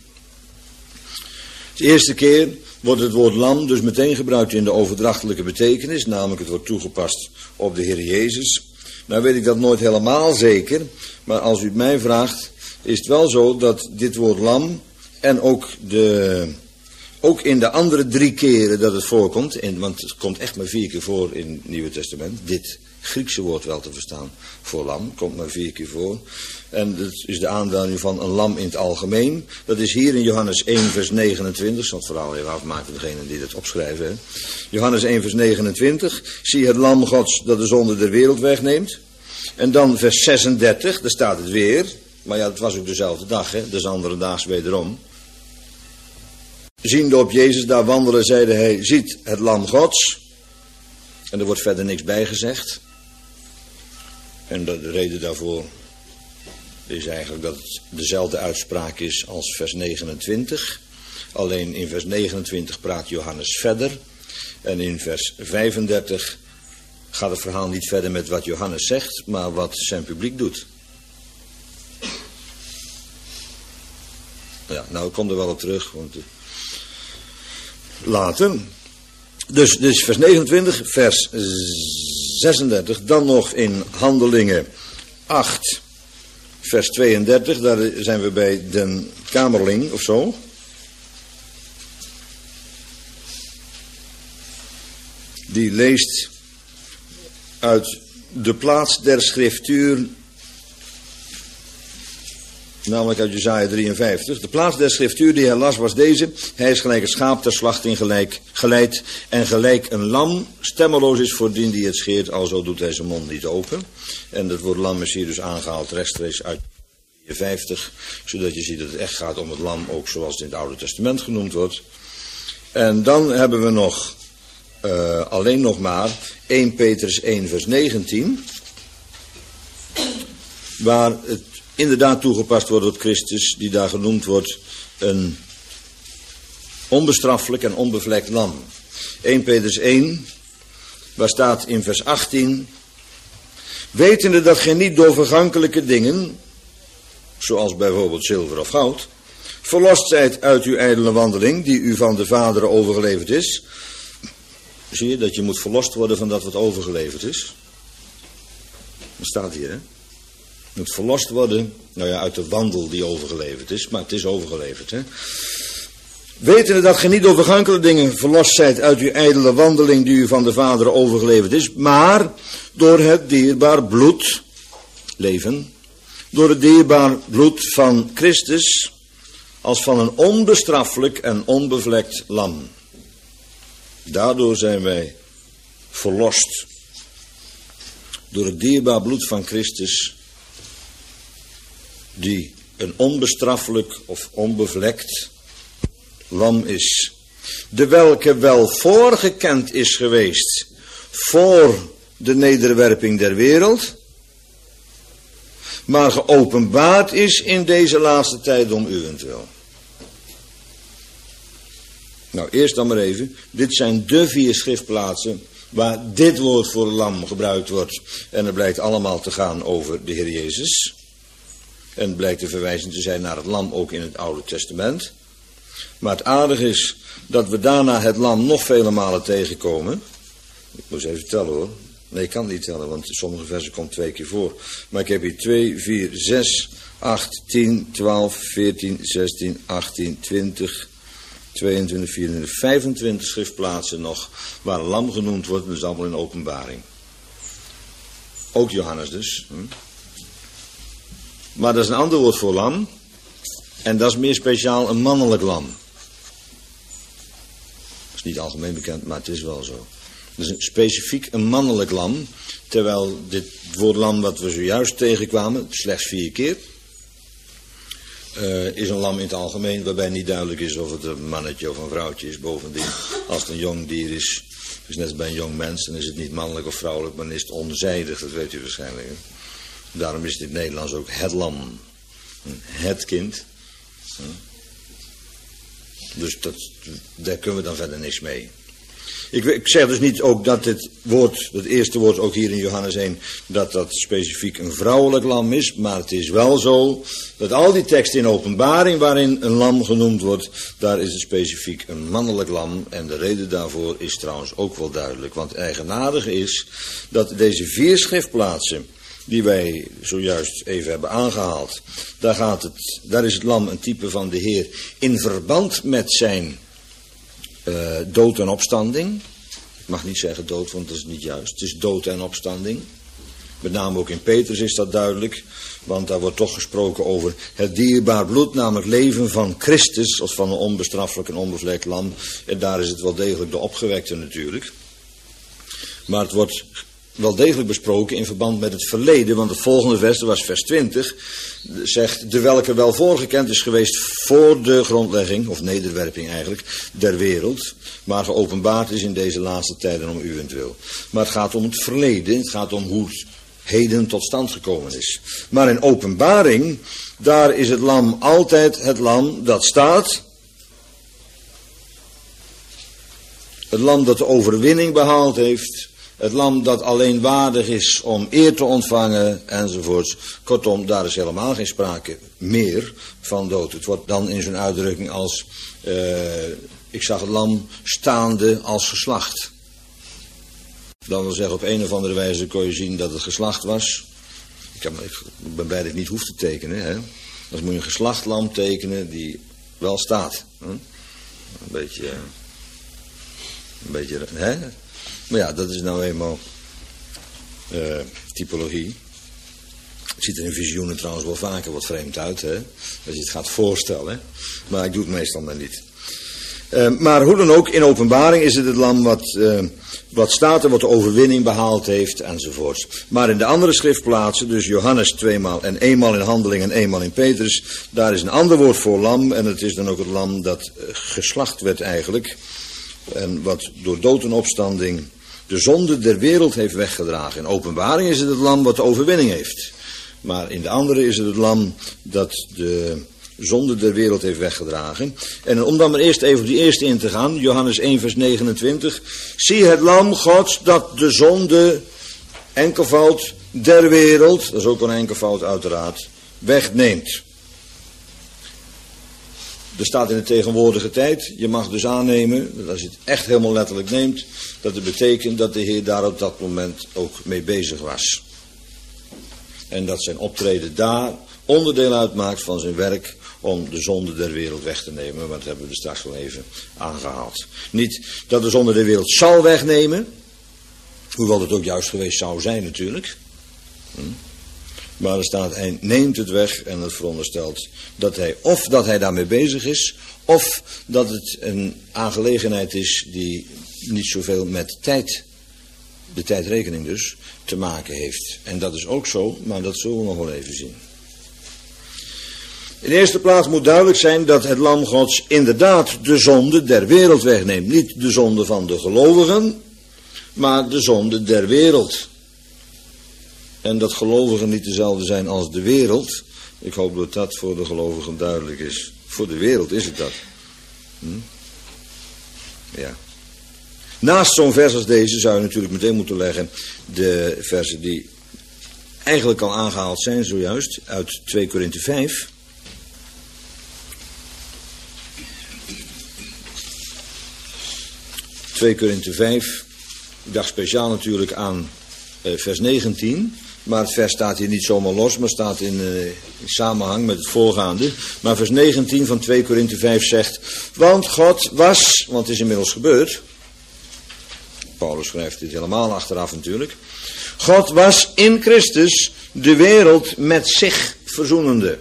De eerste keer wordt het woord lam dus meteen gebruikt in de overdrachtelijke betekenis. Namelijk het wordt toegepast op de Heer Jezus. Nou weet ik dat nooit helemaal zeker. Maar als u het mij vraagt, is het wel zo dat dit woord lam en ook de... Ook in de andere drie keren dat het voorkomt, in, want het komt echt maar vier keer voor in het Nieuwe Testament. Dit Griekse woord wel te verstaan voor lam, komt maar vier keer voor. En dat is de aanduiding van een lam in het algemeen. Dat is hier in Johannes één vers negenentwintig, ik zal het verhaal even afmaken degene die dat opschrijven. Hè. Johannes één vers negenentwintig, zie het lam Gods dat de zonde der wereld wegneemt. En dan vers zesendertig, daar staat het weer. Maar ja, het was ook dezelfde dag, hè, dus andere daags wederom. Ziende op Jezus daar wandelen, zeide hij, ziet het lam Gods. En er wordt verder niks bij gezegd. En de reden daarvoor is eigenlijk dat het dezelfde uitspraak is als vers negenentwintig. Alleen in vers negenentwintig praat Johannes verder. En in vers vijfendertig gaat het verhaal niet verder met wat Johannes zegt, maar wat zijn publiek doet. Ja, nou ik kom er wel op terug, want... Later. Dus, dus vers negenentwintig, vers zesendertig, dan nog in Handelingen acht, vers tweeëndertig, daar zijn we bij den Kamerling of zo. Die leest uit de plaats der schriftuur namelijk uit Jesaja drieënvijftig. De plaats der schriftuur die hij las was deze: hij is gelijk een schaap ter slachting gelijk, geleid en gelijk een lam stemmeloos is voor dien die het scheert, alzo doet hij zijn mond niet open. En het woord lam is hier dus aangehaald rechtstreeks uit drieënvijftig, zodat je ziet dat het echt gaat om het lam, ook zoals het in het Oude Testament genoemd wordt. En dan hebben we nog uh, alleen nog maar eerste Petrus één vers negentien, waar het inderdaad toegepast wordt op Christus, die daar genoemd wordt een onbestraffelijk en onbevlekt lam. eerste Petrus één, waar staat in vers achttien: wetende dat gij niet door vergankelijke dingen, zoals bijvoorbeeld zilver of goud, verlost zijt uit uw ijdele wandeling, die u van de vaderen overgeleverd is. Zie je dat je moet verlost worden van dat wat overgeleverd is? Dat staat hier, hè? Je moet verlost worden, nou ja, uit de wandel die overgeleverd is, maar het is overgeleverd, hè. Wetende dat gij niet door vergankelijke dingen verlost zijt uit uw ijdele wandeling die u van de vaderen overgeleverd is, maar door het dierbaar bloed, leven, door het dierbaar bloed van Christus, als van een onbestraffelijk en onbevlekt lam. Daardoor zijn wij verlost. Door het dierbaar bloed van Christus, die een onbestraffelijk of onbevlekt lam is. De welke wel voorgekend is geweest voor de nederwerping der wereld, maar geopenbaard is in deze laatste tijd om uwentwil. Nou, eerst dan maar even. Dit zijn de vier schriftplaatsen waar dit woord voor lam gebruikt wordt. En het blijkt allemaal te gaan over de Heer Jezus. En het blijkt te verwijzen te zijn naar het lam ook in het Oude Testament. Maar het aardige is dat we daarna het lam nog vele malen tegenkomen. Ik moet eens even tellen hoor. Nee, ik kan het niet tellen, want sommige versen komt twee keer voor. Maar ik heb hier twee, vier, zes, acht, tien, twaalf, veertien, zestien, achttien, twintig, tweeëntwintig, vierentwintig, vijfentwintig schriftplaatsen nog waar een lam genoemd wordt. Dat is allemaal in openbaring. Ook Johannes dus. Hm? Maar dat is een ander woord voor lam. En dat is meer speciaal een mannelijk lam. Dat is niet algemeen bekend, maar het is wel zo. Dus een, specifiek een mannelijk lam. Terwijl dit woord lam wat we zojuist tegenkwamen, slechts vier keer, uh, is een lam in het algemeen waarbij niet duidelijk is of het een mannetje of een vrouwtje is. Bovendien, als het een jong dier is, is net als bij een jong mens, dan is het niet mannelijk of vrouwelijk, maar dan is het onzijdig. Dat weet u waarschijnlijk. Hè? Daarom is het in het Nederlands ook het lam. Het kind. Dus dat, daar kunnen we dan verder niks mee. Ik, ik zeg dus niet ook dat het woord, het eerste woord ook hier in Johannes één, dat dat specifiek een vrouwelijk lam is. Maar het is wel zo dat al die teksten in openbaring waarin een lam genoemd wordt, daar is het specifiek een mannelijk lam. En de reden daarvoor is trouwens ook wel duidelijk. Want het eigenaardige is dat deze vier schriftplaatsen die wij zojuist even hebben aangehaald, daar, gaat het, daar is het lam een type van de Heer in verband met zijn uh, dood en opstanding. Ik mag niet zeggen dood, want dat is niet juist. Het is dood en opstanding. Met name ook in Petrus is dat duidelijk, want daar wordt toch gesproken over het dierbaar bloed, namelijk leven van Christus, als van een onbestraffelijk en onbevlekt lam. En daar is het wel degelijk de opgewekte natuurlijk. Maar het wordt wel degelijk besproken in verband met het verleden, want het volgende vers, dat was vers twintig, zegt de welke wel voorgekend is geweest voor de grondlegging, of nederwerping eigenlijk, der wereld, maar geopenbaard is in deze laatste tijden om uwentwil. Maar het gaat om het verleden, het gaat om hoe het heden tot stand gekomen is. Maar in openbaring, daar is het lam altijd het lam dat staat, het lam dat de overwinning behaald heeft, het lam dat alleen waardig is om eer te ontvangen, enzovoorts. Kortom, daar is helemaal geen sprake meer van dood. Het wordt dan in zo'n uitdrukking als, uh, ik zag het lam staande als geslacht. Dan wil zeggen, op een of andere wijze kon je zien dat het geslacht was. Ik, heb, ik ben blij dat ik niet hoef te tekenen. Hè? Dan moet je een geslacht lam tekenen die wel staat. Hè? Een beetje, een beetje, hè? Maar ja, dat is nou eenmaal uh, typologie. Het ziet er in visioenen trouwens wel vaker wat vreemd uit, hè? Als je het gaat voorstellen. Maar ik doe het meestal maar niet. Uh, maar hoe dan ook, in Openbaring is het het lam wat, uh, wat staat er, wat de overwinning behaald heeft, enzovoorts. Maar in de andere schriftplaatsen, dus Johannes tweemaal en eenmaal in Handeling en eenmaal in Petrus, daar is een ander woord voor lam. En het is dan ook het lam dat uh, geslacht werd eigenlijk. En wat door dood en opstanding de zonde der wereld heeft weggedragen. In Openbaring is het het lam wat de overwinning heeft. Maar in de andere is het het lam dat de zonde der wereld heeft weggedragen. En om dan maar eerst even op die eerste in te gaan. Johannes één vers negenentwintig. Zie het lam Gods dat de zonde, enkelvoud der wereld, dat is ook een enkelvoud uiteraard, wegneemt. Er staat in de tegenwoordige tijd, je mag dus aannemen, dat als je het echt helemaal letterlijk neemt, dat het betekent dat de Heer daar op dat moment ook mee bezig was. En dat zijn optreden daar onderdeel uitmaakt van zijn werk om de zonde der wereld weg te nemen. Maar dat hebben we er straks wel even aangehaald. Niet dat de zonde der wereld zal wegnemen, hoewel het ook juist geweest zou zijn natuurlijk. Hm. Maar er staat, hij neemt het weg en het veronderstelt dat hij, of dat hij daarmee bezig is, of dat het een aangelegenheid is die niet zoveel met tijd, de tijdrekening dus, te maken heeft. En dat is ook zo, maar dat zullen we nog wel even zien. In de eerste plaats moet duidelijk zijn dat het lam Gods inderdaad de zonde der wereld wegneemt. Niet de zonde van de gelovigen, maar de zonde der wereld. En dat gelovigen niet dezelfde zijn als de wereld. Ik hoop dat dat voor de gelovigen duidelijk is. Voor de wereld is het dat. Hm? Ja. Naast zo'n vers als deze zou je natuurlijk meteen moeten leggen de versen die eigenlijk al aangehaald zijn zojuist uit twee Korinthe vijf. twee Korinthe vijf, ik dacht speciaal natuurlijk aan uh, vers negentien, maar het vers staat hier niet zomaar los, maar staat in, uh, in samenhang met het voorgaande. Maar vers negentien van twee Korinthe vijf zegt, want God was, want het is inmiddels gebeurd, Paulus schrijft dit helemaal achteraf natuurlijk, God was in Christus de wereld met zich verzoenende.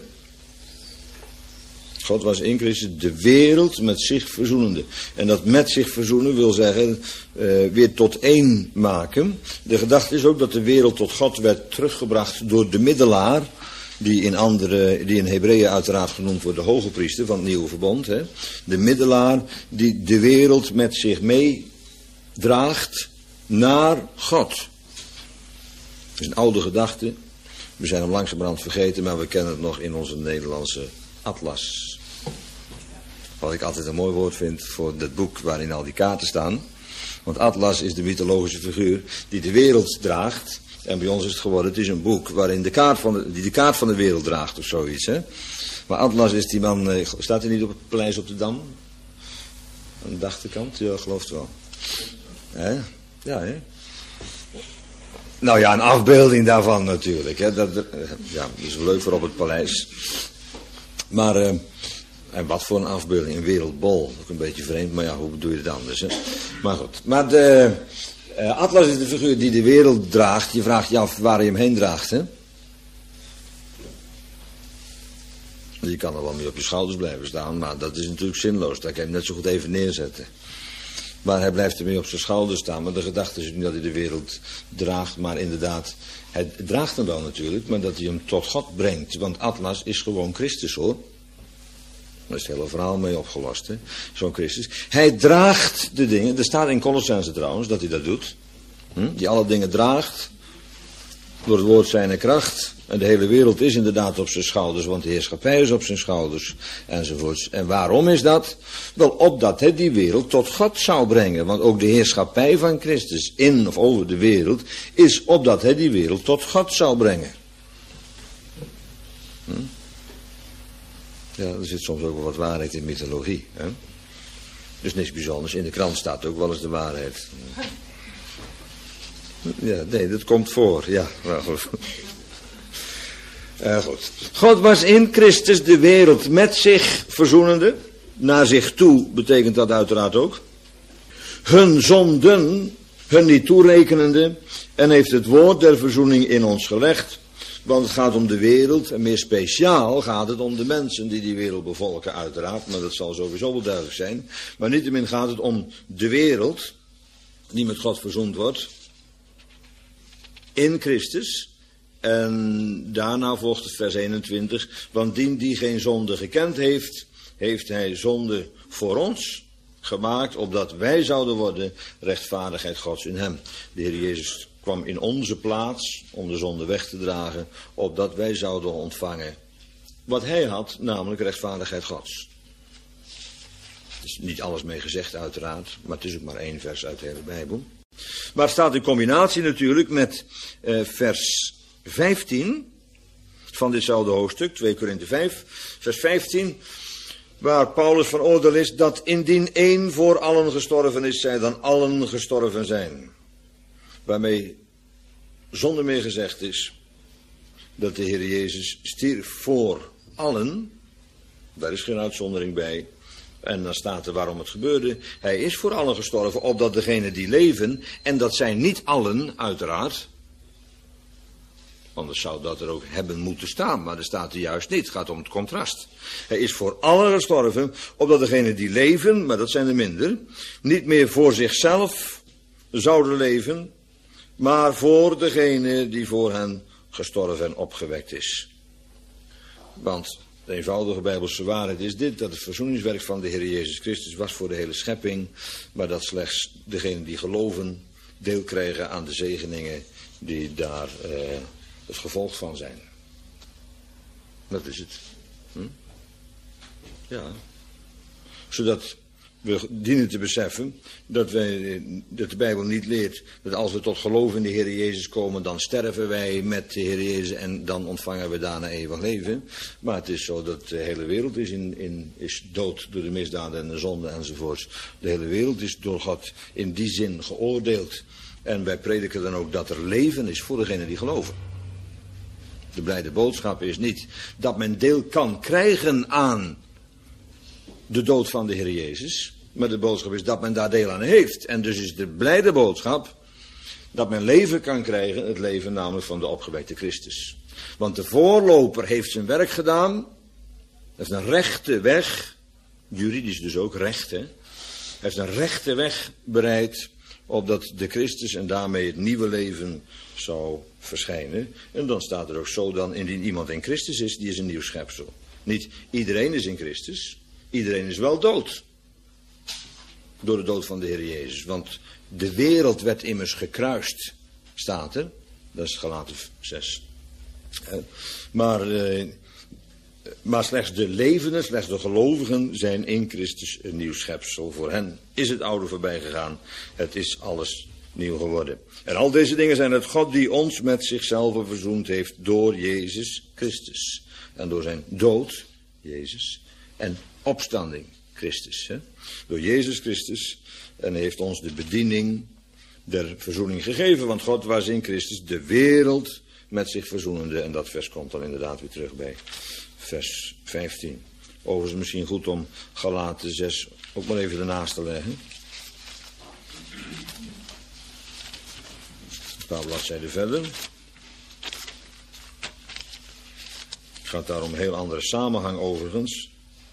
God was in Christus de wereld met zich verzoenende. En dat met zich verzoenen wil zeggen uh, weer tot één maken. De gedachte is ook dat de wereld tot God werd teruggebracht door de middelaar. Die in, andere, die in Hebreeën uiteraard genoemd wordt de hoge priester van het nieuwe verbond. Hè. De middelaar die de wereld met zich meedraagt naar God. Dat is een oude gedachte. We zijn hem langzamerhand vergeten, maar we kennen het nog in onze Nederlandse atlas. Wat ik altijd een mooi woord vind voor dat boek waarin al die kaarten staan. Want atlas is de mythologische figuur die de wereld draagt. En bij ons is het geworden, het is een boek waarin de kaart van de, die de kaart van de wereld draagt of zoiets. Hè? Maar atlas is die man, staat hij niet op het paleis op de Dam? Aan de achterkant? Ja, geloof het wel. Hè? Ja, hè? Nou ja, een afbeelding daarvan natuurlijk. Hè? Dat, ja, dat is wel leuk voor op het paleis. Maar, uh, en wat voor een afbeelding, een wereldbol. Ook een beetje vreemd, maar ja, hoe bedoel je het anders? Hè? Maar goed, maar de, uh, atlas is de figuur die de wereld draagt. Je vraagt je af waar je hem heen draagt, hè? Je kan er wel mee op je schouders blijven staan, maar dat is natuurlijk zinloos. Daar kan je hem net zo goed even neerzetten. Maar hij blijft ermee op zijn schouders staan. Maar de gedachte is niet dat hij de wereld draagt, maar inderdaad, hij draagt hem wel natuurlijk, maar dat hij hem tot God brengt. Want atlas is gewoon Christus, hoor. Daar is het hele verhaal mee opgelost, hè. Zo'n Christus. Hij draagt de dingen, er staat in Colossenzen trouwens dat hij dat doet. Hm? Die alle dingen draagt, door het woord zijn en kracht. En de hele wereld is inderdaad op zijn schouders, want de heerschappij is op zijn schouders, enzovoorts. En waarom is dat? Wel, opdat hij die wereld tot God zou brengen. Want ook de heerschappij van Christus in of over de wereld is opdat hij die wereld tot God zou brengen. Hm? Ja, er zit soms ook wel wat waarheid in mythologie. Hè? Dus niks bijzonders. In de krant staat ook wel eens de waarheid. Ja, nee, dat komt voor. Ja, nou goed. Uh, goed. God was in Christus de wereld met zich verzoenende. Naar zich toe betekent dat uiteraard ook. Hun zonden, hun niet toerekenende. En heeft het woord der verzoening in ons gelegd. Want het gaat om de wereld en meer speciaal gaat het om de mensen die die wereld bevolken uiteraard. Maar dat zal sowieso wel duidelijk zijn. Maar niettemin gaat het om de wereld die met God verzoend wordt in Christus. En daarna volgt het vers eenentwintig. Want dien die geen zonde gekend heeft, heeft hij zonde voor ons gemaakt, opdat wij zouden worden rechtvaardigheid Gods in hem. De Heer Jezus kwam in onze plaats om de zonde weg te dragen, opdat wij zouden ontvangen wat hij had, namelijk rechtvaardigheid Gods. Er is niet alles mee gezegd uiteraard, maar het is ook maar één vers uit de hele Bijbel. Maar het staat in combinatie natuurlijk met uh, vers vijftien van ditzelfde hoofdstuk, twee Korinthe vijf, vers vijftien, waar Paulus van oordeel is dat indien één voor allen gestorven is, zij dan allen gestorven zijn. Waarmee zonder meer gezegd is dat de Heer Jezus stierf voor allen. Daar is geen uitzondering bij. En dan staat er waarom het gebeurde. Hij is voor allen gestorven, opdat degenen die leven, en dat zijn niet allen uiteraard, anders zou dat er ook hebben moeten staan, maar er staat er juist niet. Het gaat om het contrast. Hij is voor allen gestorven, opdat degenen die leven, maar dat zijn er minder, niet meer voor zichzelf zouden leven, maar voor degene die voor hen gestorven en opgewekt is. Want de eenvoudige Bijbelse waarheid is dit, dat het verzoeningswerk van de Heer Jezus Christus was voor de hele schepping, maar dat slechts degenen die geloven deel krijgen aan de zegeningen die daar eh, het gevolg van zijn. Dat is het. Hm? Ja. Zodat we dienen te beseffen dat, wij, dat de Bijbel niet leert dat als we tot geloof in de Heer Jezus komen, dan sterven wij met de Heer Jezus en dan ontvangen we daarna eeuwig leven. Maar het is zo dat de hele wereld is, in, in, is dood door de misdaden en de zonde enzovoorts. De hele wereld is door God in die zin geoordeeld. En wij prediken dan ook dat er leven is voor degenen die geloven. De blijde boodschap is niet dat men deel kan krijgen aan de dood van de Heer Jezus, maar de boodschap is dat men daar deel aan heeft. En dus is de blijde boodschap dat men leven kan krijgen, het leven namelijk van de opgewekte Christus. Want de voorloper heeft zijn werk gedaan, heeft een rechte weg, juridisch dus ook recht, hè, heeft een rechte weg bereid, opdat de Christus en daarmee het nieuwe leven zou verschijnen. En dan staat er ook zo dan, indien iemand in Christus is, die is een nieuw schepsel. Niet iedereen is in Christus. Iedereen is wel dood. Door de dood van de Heer Jezus. Want de wereld werd immers gekruist. Staat er. Dat is Galaten zes. Maar, eh, maar slechts de levenden, slechts de gelovigen zijn in Christus een nieuw schepsel. Voor hen is het oude voorbij gegaan. Het is alles nieuw geworden. En al deze dingen zijn het God die ons met zichzelf verzoend heeft door Jezus Christus. En door zijn dood, Jezus, en opstanding, Christus. Hè? Door Jezus Christus. En hij heeft ons de bediening der verzoening gegeven. Want God was in Christus de wereld met zich verzoenende. En dat vers komt dan inderdaad weer terug bij vers vijftien. Overigens misschien goed om Galaten zes ook maar even ernaast te leggen. Een paar bladzijden verder. Het gaat daar om een heel andere samenhang overigens.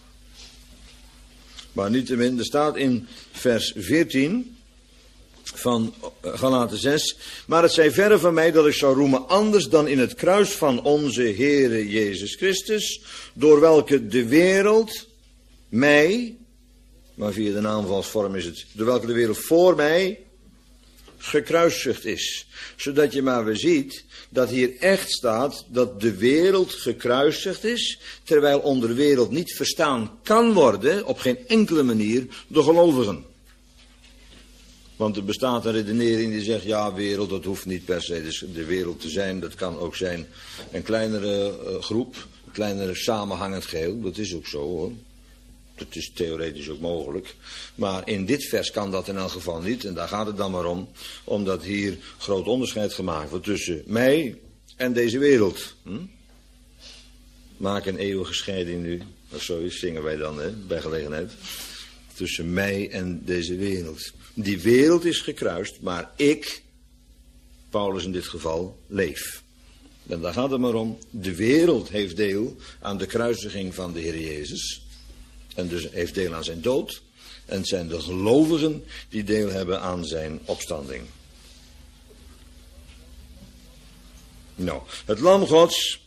Maar niettemin, er staat in vers veertien van Galaten zes. Maar het zij verre van mij dat ik zou roemen anders dan in het kruis van onze Heere Jezus Christus, door welke de wereld mij, maar via de naamvalsvorm is het, door welke de wereld voor mij gekruisigd is. Zodat je maar weer ziet dat hier echt staat dat de wereld gekruisigd is, terwijl onder wereld niet verstaan kan worden, op geen enkele manier, de gelovigen. Want er bestaat een redenering die zegt, ja, wereld, dat hoeft niet per se dus de wereld te zijn. Dat kan ook zijn een kleinere uh, groep, een kleinere samenhangend geheel. Dat is ook zo, hoor. Dat is theoretisch ook mogelijk. Maar in dit vers kan dat in elk geval niet. En daar gaat het dan maar om. Omdat hier groot onderscheid gemaakt wordt tussen mij en deze wereld. Hm? Maak een eeuwige scheiding nu. Of zoiets zingen wij dan, hè, bij gelegenheid. Tussen mij en deze wereld. Die wereld is gekruist, maar ik, Paulus in dit geval, leef. En daar gaat het maar om. De wereld heeft deel aan de kruisiging van de Heer Jezus. En dus heeft deel aan zijn dood. En het zijn de gelovigen die deel hebben aan zijn opstanding. Nou, het lam Gods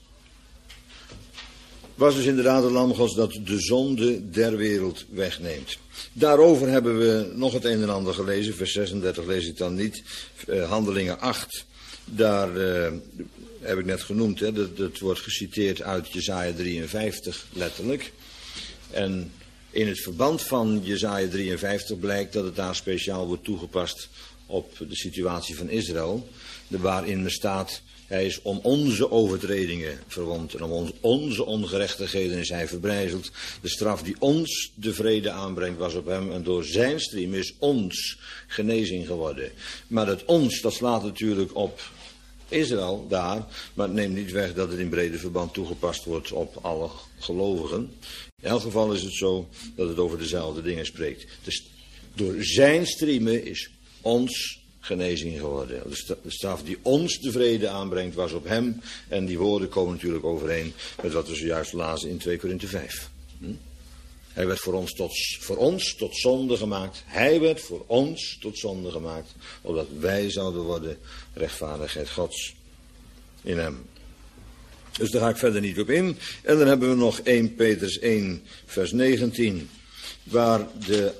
was dus inderdaad het lam Gods dat de zonde der wereld wegneemt. Daarover hebben we nog het een en ander gelezen. Vers zesendertig lees ik dan niet. Uh, Handelingen acht. Daar uh, heb ik net genoemd. Hè, dat, dat wordt geciteerd uit Jesaja drieënvijftig letterlijk. En in het verband van Jesaja drieënvijftig blijkt dat het daar speciaal wordt toegepast op de situatie van Israël. Waarin er staat: hij is om onze overtredingen verwond en om onze ongerechtigheden is hij verbrijzeld. De straf die ons de vrede aanbrengt was op hem en door zijn striem is ons genezing geworden. Maar dat ons, dat slaat natuurlijk op Israël daar, maar het neemt niet weg dat het in brede verband toegepast wordt op alle gelovigen. In elk geval is het zo dat het over dezelfde dingen spreekt. Dus door zijn striemen is ons genezing geworden. De straf die ons de vrede aanbrengt was op hem. En die woorden komen natuurlijk overeen met wat we zojuist lazen in twee Korinthe vijf. Hm? Hij werd voor ons, tot, voor ons tot zonde gemaakt. Hij werd voor ons tot zonde gemaakt. Opdat wij zouden worden rechtvaardigheid Gods in hem. Dus daar ga ik verder niet op in. En dan hebben we nog eerste Petrus één vers negentien. Waar de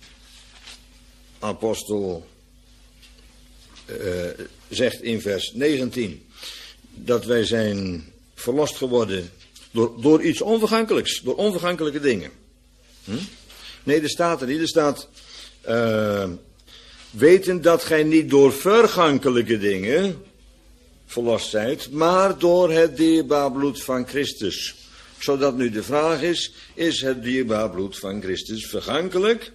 apostel Uh, zegt in vers negentien dat wij zijn verlost geworden door, door iets onvergankelijks, door onvergankelijke dingen. Hm? Nee, er staat er niet, er staat uh, weten dat gij niet door vergankelijke dingen verlost zijt, maar door het dierbaar bloed van Christus. Zodat nu de vraag is, is het dierbaar bloed van Christus vergankelijk?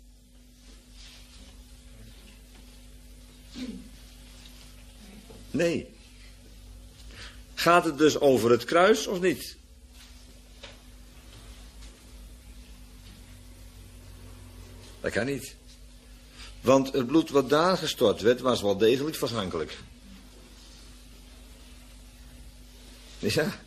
Nee. Gaat het dus over het kruis of niet? Dat kan niet. Want het bloed wat daar gestort werd was wel degelijk vergankelijk. Ja.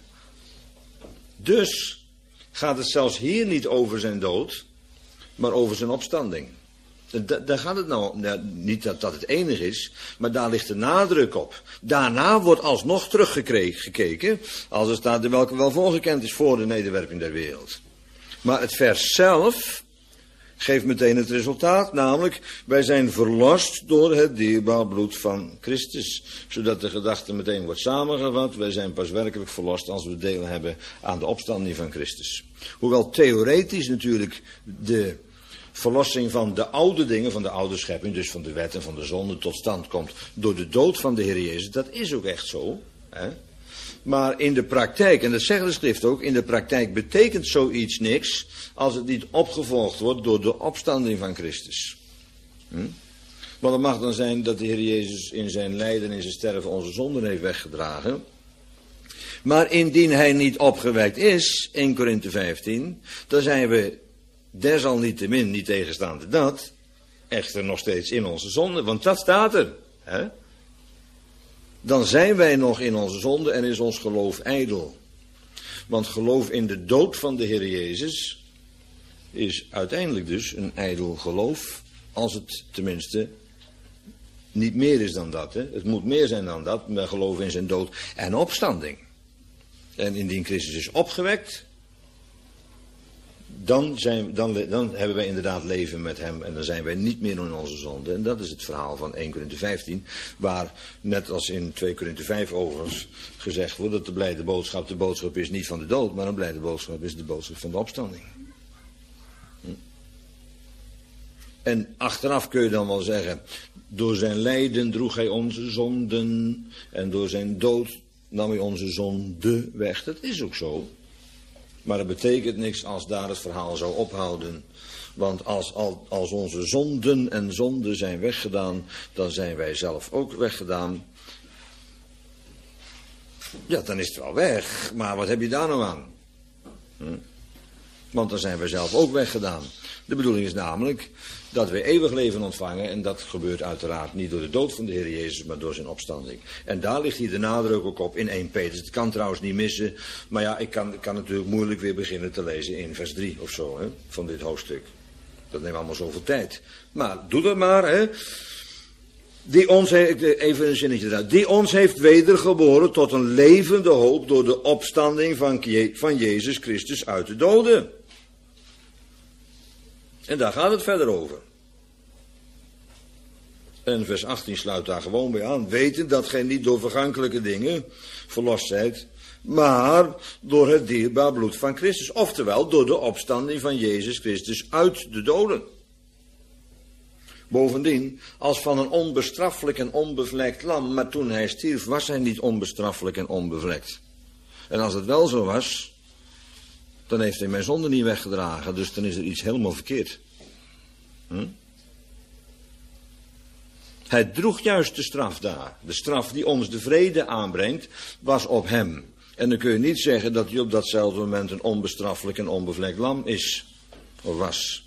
Dus gaat het zelfs hier niet over zijn dood, maar over zijn opstanding. Da- daar gaat het nou, nou niet dat dat het enige is, maar daar ligt de nadruk op. Daarna wordt alsnog teruggekeken, als er staat de welke wel voorgekend is voor de nederwerping der wereld. Maar het vers zelf geeft meteen het resultaat, namelijk wij zijn verlost door het dierbaar bloed van Christus. Zodat de gedachte meteen wordt samengevat, wij zijn pas werkelijk verlost als we deel hebben aan de opstanding van Christus. Hoewel theoretisch natuurlijk de verlossing van de oude dingen, van de oude schepping, dus van de wet en van de zonde, tot stand komt door de dood van de Heer Jezus. Dat is ook echt zo. Hè? Maar in de praktijk, en dat zegt de schrift ook, in de praktijk betekent zoiets niks als het niet opgevolgd wordt door de opstanding van Christus. Hm? Want het mag dan zijn dat de Heer Jezus in zijn lijden en in zijn sterven onze zonden heeft weggedragen. Maar indien hij niet opgewekt is, in Korinthe vijftien, dan zijn we desalniettemin, niet tegenstaande dat, echter nog steeds in onze zonde, want dat staat er. Hè? Dan zijn wij nog in onze zonde en is ons geloof ijdel. Want geloof in de dood van de Heer Jezus is uiteindelijk dus een ijdel geloof, als het tenminste niet meer is dan dat. Hè? Het moet meer zijn dan dat, maar geloof in zijn dood en opstanding. En indien Christus is opgewekt, Dan, zijn, dan, dan hebben wij inderdaad leven met hem en dan zijn wij niet meer in onze zonde. En dat is het verhaal van eerste Korinthe vijftien, waar net als in twee Korinthe vijf overigens gezegd wordt dat de blijde boodschap, de boodschap is niet van de dood, maar een blijde boodschap is de boodschap van de opstanding. Hm. En achteraf kun je dan wel zeggen, door zijn lijden droeg hij onze zonden en door zijn dood nam hij onze zonde weg. Dat is ook zo. Maar dat betekent niks als daar het verhaal zou ophouden. Want als, als onze zonden en zonden zijn weggedaan, dan zijn wij zelf ook weggedaan. Ja, dan is het wel weg. Maar wat heb je daar nou aan? Hm? Want dan zijn we zelf ook weggedaan. De bedoeling is namelijk dat we eeuwig leven ontvangen. En dat gebeurt uiteraard niet door de dood van de Heer Jezus, maar door zijn opstanding. En daar ligt hier de nadruk ook op in Eerste Petrus. Het kan trouwens niet missen. Maar ja, ik kan, kan natuurlijk moeilijk weer beginnen te lezen in vers drie of zo, hè, van dit hoofdstuk. Dat neemt allemaal zoveel tijd. Maar doe dat maar, hè. Die ons heeft, even een zinnetje eruit. Die ons heeft wedergeboren tot een levende hoop door de opstanding van, van Jezus Christus uit de doden. En daar gaat het verder over. En vers achttien sluit daar gewoon bij aan. Weten dat gij niet door vergankelijke dingen verlost zijt, maar door het dierbaar bloed van Christus. Oftewel door de opstanding van Jezus Christus uit de doden. Bovendien, als van een onbestraffelijk en onbevlekt lam, maar toen hij stierf was hij niet onbestraffelijk en onbevlekt. En als het wel zo was, dan heeft hij mijn zonde niet weggedragen, dus dan is er iets helemaal verkeerd. Hm? Hij droeg juist de straf daar. De straf die ons de vrede aanbrengt, was op hem. En dan kun je niet zeggen dat hij op datzelfde moment een onbestraffelijk en onbevlekt lam is, of was.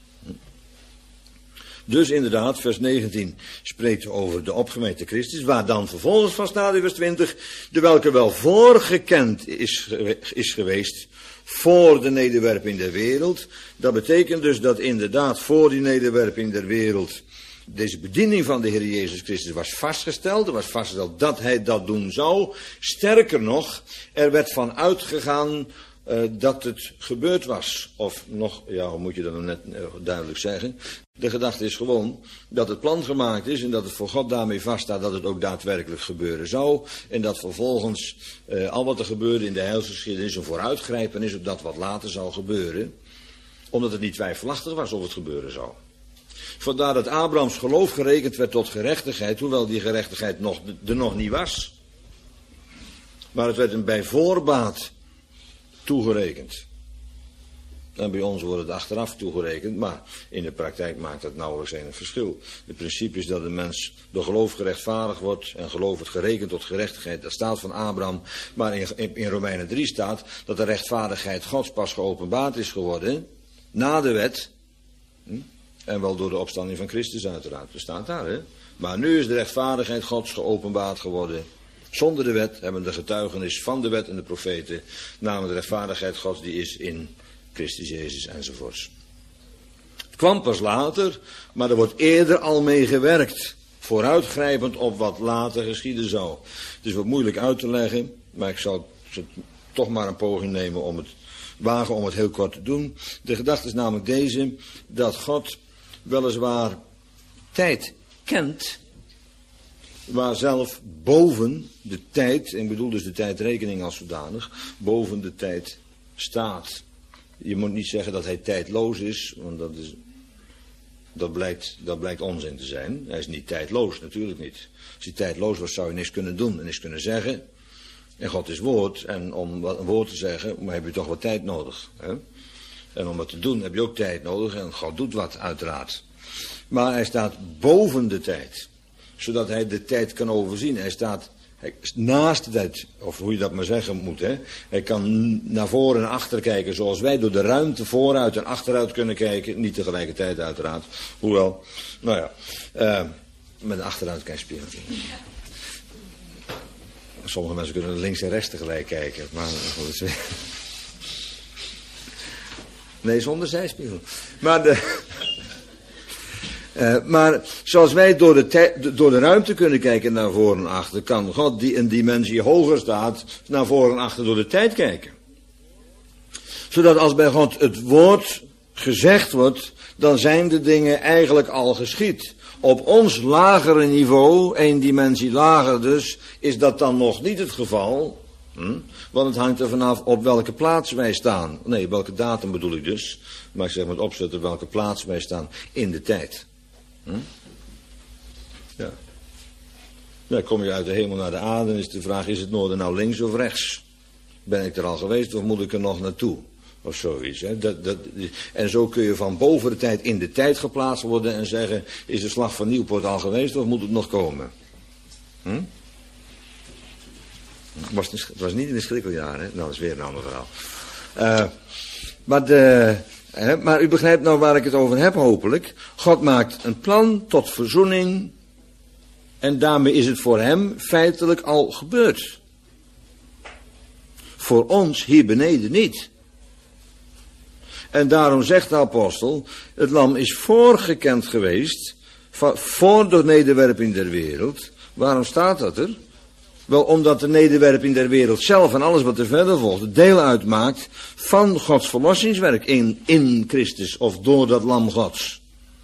Dus inderdaad, vers negentien spreekt over de opgemeten Christus, waar dan vervolgens van staat in vers twintig, de welke wel voorgekend is, is geweest voor de nederwerping der wereld. Dat betekent dus dat inderdaad voor die nederwerping der wereld deze bediening van de Heer Jezus Christus was vastgesteld. Er was vastgesteld dat hij dat doen zou. Sterker nog, er werd van uitgegaan uh, dat het gebeurd was. Of nog, ja, hoe moet je dat nou net uh, duidelijk zeggen? De gedachte is gewoon dat het plan gemaakt is en dat het voor God daarmee vaststaat dat het ook daadwerkelijk gebeuren zou. En dat vervolgens uh, al wat er gebeurde in de heilsgeschiedenis een vooruitgrijpen is op dat wat later zou gebeuren. Omdat het niet twijfelachtig was of het gebeuren zou. Vandaar dat Abrahams geloof gerekend werd tot gerechtigheid, hoewel die gerechtigheid nog, er nog niet was. Maar het werd hem bij voorbaat toegerekend. En bij ons wordt het achteraf toegerekend, maar in de praktijk maakt dat nauwelijks een verschil. Het principe is dat een mens door geloof gerechtvaardigd wordt en geloof wordt gerekend tot gerechtigheid. Dat staat van Abraham, maar in, in, in Romeinen drie staat dat de rechtvaardigheid Gods pas geopenbaard is geworden, na de wet. Hm? En wel door de opstanding van Christus uiteraard. Dat staat daar, hè. Maar nu is de rechtvaardigheid Gods geopenbaard geworden. Zonder de wet hebben de getuigenis van de wet en de profeten. Namelijk de rechtvaardigheid Gods die is in Christus Jezus enzovoorts. Het kwam pas later, maar er wordt eerder al mee gewerkt. Vooruitgrijpend op wat later geschieden zou. Het is wat moeilijk uit te leggen, maar ik zal toch maar een poging nemen om het wagen om het heel kort te doen. De gedachte is namelijk deze, dat God weliswaar tijd kent, waar zelf boven de tijd, en ik bedoel dus de tijdrekening als zodanig, boven de tijd staat. Je moet niet zeggen dat hij tijdloos is, want dat, is, dat, blijkt, dat blijkt onzin te zijn. Hij is niet tijdloos, natuurlijk niet. Als hij tijdloos was, zou je niks kunnen doen en niks kunnen zeggen. En God is woord, en om een woord te zeggen, maar heb je toch wat tijd nodig. Hè? En om het te doen heb je ook tijd nodig, en God doet wat, uiteraard. Maar hij staat boven de tijd, zodat hij de tijd kan overzien. Hij staat hij, naast de tijd, of hoe je dat maar zeggen moet. Hè? Hij kan naar voren en achter kijken, zoals wij door de ruimte vooruit en achteruit kunnen kijken. Niet tegelijkertijd, uiteraard. Hoewel, nou ja, uh, met een achteruitkijkspiegel. Sommige mensen kunnen links en rechts tegelijk kijken, maar goed. Nee, zonder zijspiegel. Maar, de, uh, maar zoals wij door de, tij, door de ruimte kunnen kijken naar voren en achter, kan God die een dimensie hoger staat naar voren en achter door de tijd kijken. Zodat als bij God het woord gezegd wordt, dan zijn de dingen eigenlijk al geschied. Op ons lagere niveau, één dimensie lager dus, is dat dan nog niet het geval. Hm? Want het hangt er vanaf op welke plaats wij staan. Nee, welke datum bedoel ik dus. Maar ik zeg met opzetten welke plaats wij staan in de tijd. Hm? Ja. Dan kom je uit de hemel naar de aarde en is de vraag, is het noorden nou links of rechts? Ben ik er al geweest of moet ik er nog naartoe? Of zoiets. Hè? Dat, dat, en zo kun je van boven de tijd in de tijd geplaatst worden en zeggen, is de slag van Nieuwpoort al geweest of moet het nog komen? Hm? Het was, het was niet in de schrikkeljaar, hè? Nou, dat is weer een ander verhaal. Uh, Maar, de, hè, maar u begrijpt nou waar ik het over heb, hopelijk. God maakt een plan tot verzoening. En daarmee is het voor hem feitelijk al gebeurd. Voor ons hier beneden niet. En daarom zegt de apostel, het lam is voorgekend geweest, voor de nederwerping der wereld. Waarom staat dat er? Wel, omdat de nederwerping der wereld zelf en alles wat er verder volgt, deel uitmaakt van Gods verlossingswerk in, in Christus of door dat lam Gods.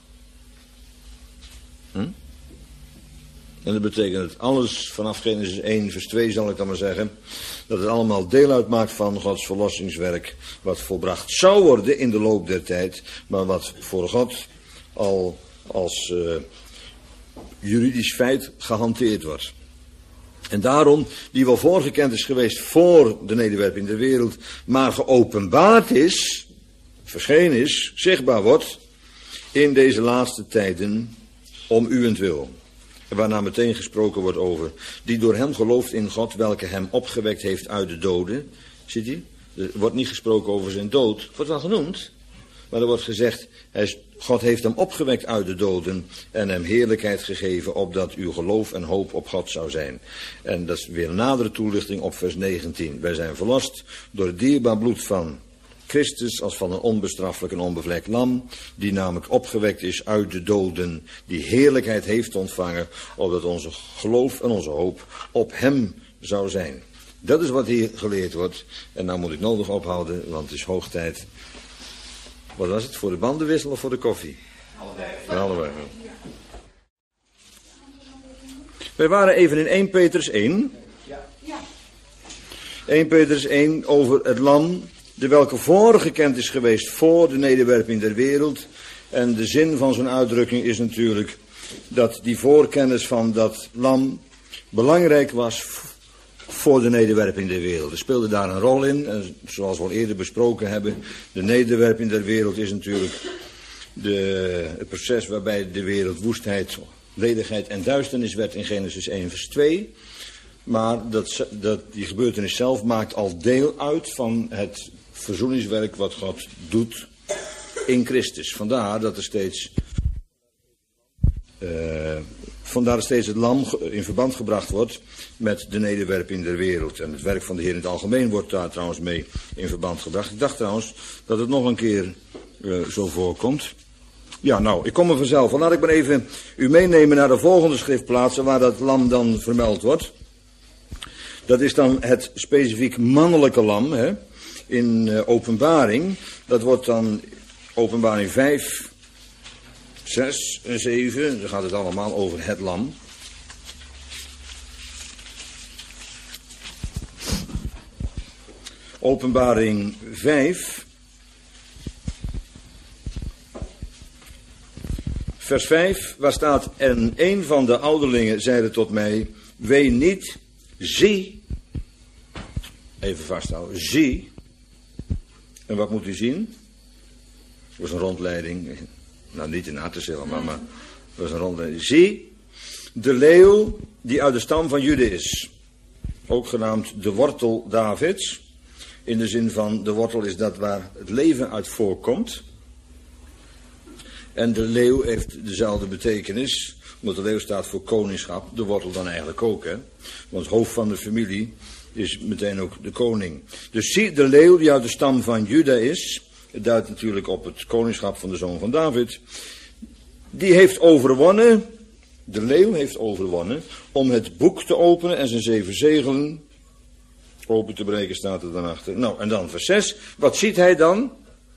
Hm? En dat betekent dat alles vanaf Genesis één vers twee zal ik dan maar zeggen, dat het allemaal deel uitmaakt van Gods verlossingswerk, wat volbracht zou worden in de loop der tijd, maar wat voor God al als uh, juridisch feit gehanteerd wordt. En daarom, die wel voorgekend is geweest voor de nederwerping der wereld, maar geopenbaard is, verschenen is, zichtbaar wordt, in deze laatste tijden, om uwentwil. Waarna meteen gesproken wordt over, die door hem gelooft in God, welke hem opgewekt heeft uit de doden. Ziet u? Er wordt niet gesproken over zijn dood, wordt wel genoemd. Maar er wordt gezegd, hij is, God heeft hem opgewekt uit de doden en hem heerlijkheid gegeven, opdat uw geloof en hoop op God zou zijn. En dat is weer een nadere toelichting op vers negentien. Wij zijn verlost door het dierbaar bloed van Christus als van een onbestraffelijk en onbevlekt lam, die namelijk opgewekt is uit de doden, die heerlijkheid heeft ontvangen, opdat onze geloof en onze hoop op hem zou zijn. Dat is wat hier geleerd wordt. En nou moet ik nodig ophouden, want het is hoog tijd. Wat was het? Voor de bandenwissel of voor de koffie? Allebei. Ja, allebei. Wij waren even in Eerste Petrus één. Eerste Petrus één over het lam, de welke voorgekend is geweest voor de nederwerping der wereld. En de zin van zo'n uitdrukking is natuurlijk dat die voorkennis van dat lam belangrijk was voor de nederwerping der wereld. Er speelde daar een rol in, en zoals we al eerder besproken hebben, de nederwerping der wereld is natuurlijk de, het proces waarbij de wereld woestheid, ledigheid en duisternis werd in Genesis één vers twee. Maar dat, dat, die gebeurtenis zelf maakt al deel uit van het verzoeningswerk wat God doet in Christus. Vandaar dat er steeds, uh, vandaar dat steeds het lam in verband gebracht wordt met de nederwerping der wereld. En het werk van de Heer in het algemeen wordt daar trouwens mee in verband gebracht. Ik dacht trouwens dat het nog een keer uh, zo voorkomt. Ja, nou, ik kom er vanzelf. Laat ik maar even u meenemen naar de volgende schriftplaatsen waar dat lam dan vermeld wordt. Dat is dan het specifiek mannelijke lam, hè, in uh, openbaring. Dat wordt dan openbaring vijf, zes en zeven. Dan gaat het allemaal over het lam. Openbaring vijf. Vers vijf, waar staat, en een van de ouderlingen zeide tot mij, wee niet, zie, even vasthouden, zie, en wat moet u zien? Dat was een rondleiding, nou niet in Hartensil, maar, maar dat was een rondleiding. Zie, de leeuw die uit de stam van Jude is, ook genaamd de wortel Davids, in de zin van de wortel is dat waar het leven uit voorkomt. En de leeuw heeft dezelfde betekenis, omdat de leeuw staat voor koningschap, de wortel dan eigenlijk ook, hè. Want het hoofd van de familie is meteen ook de koning. Dus zie, de leeuw die uit de stam van Juda is, het duidt natuurlijk op het koningschap van de zoon van David, die heeft overwonnen, de leeuw heeft overwonnen, om het boek te openen en zijn zeven zegelen open te breken, staat er dan achter. Nou, en dan vers zes, wat ziet hij dan?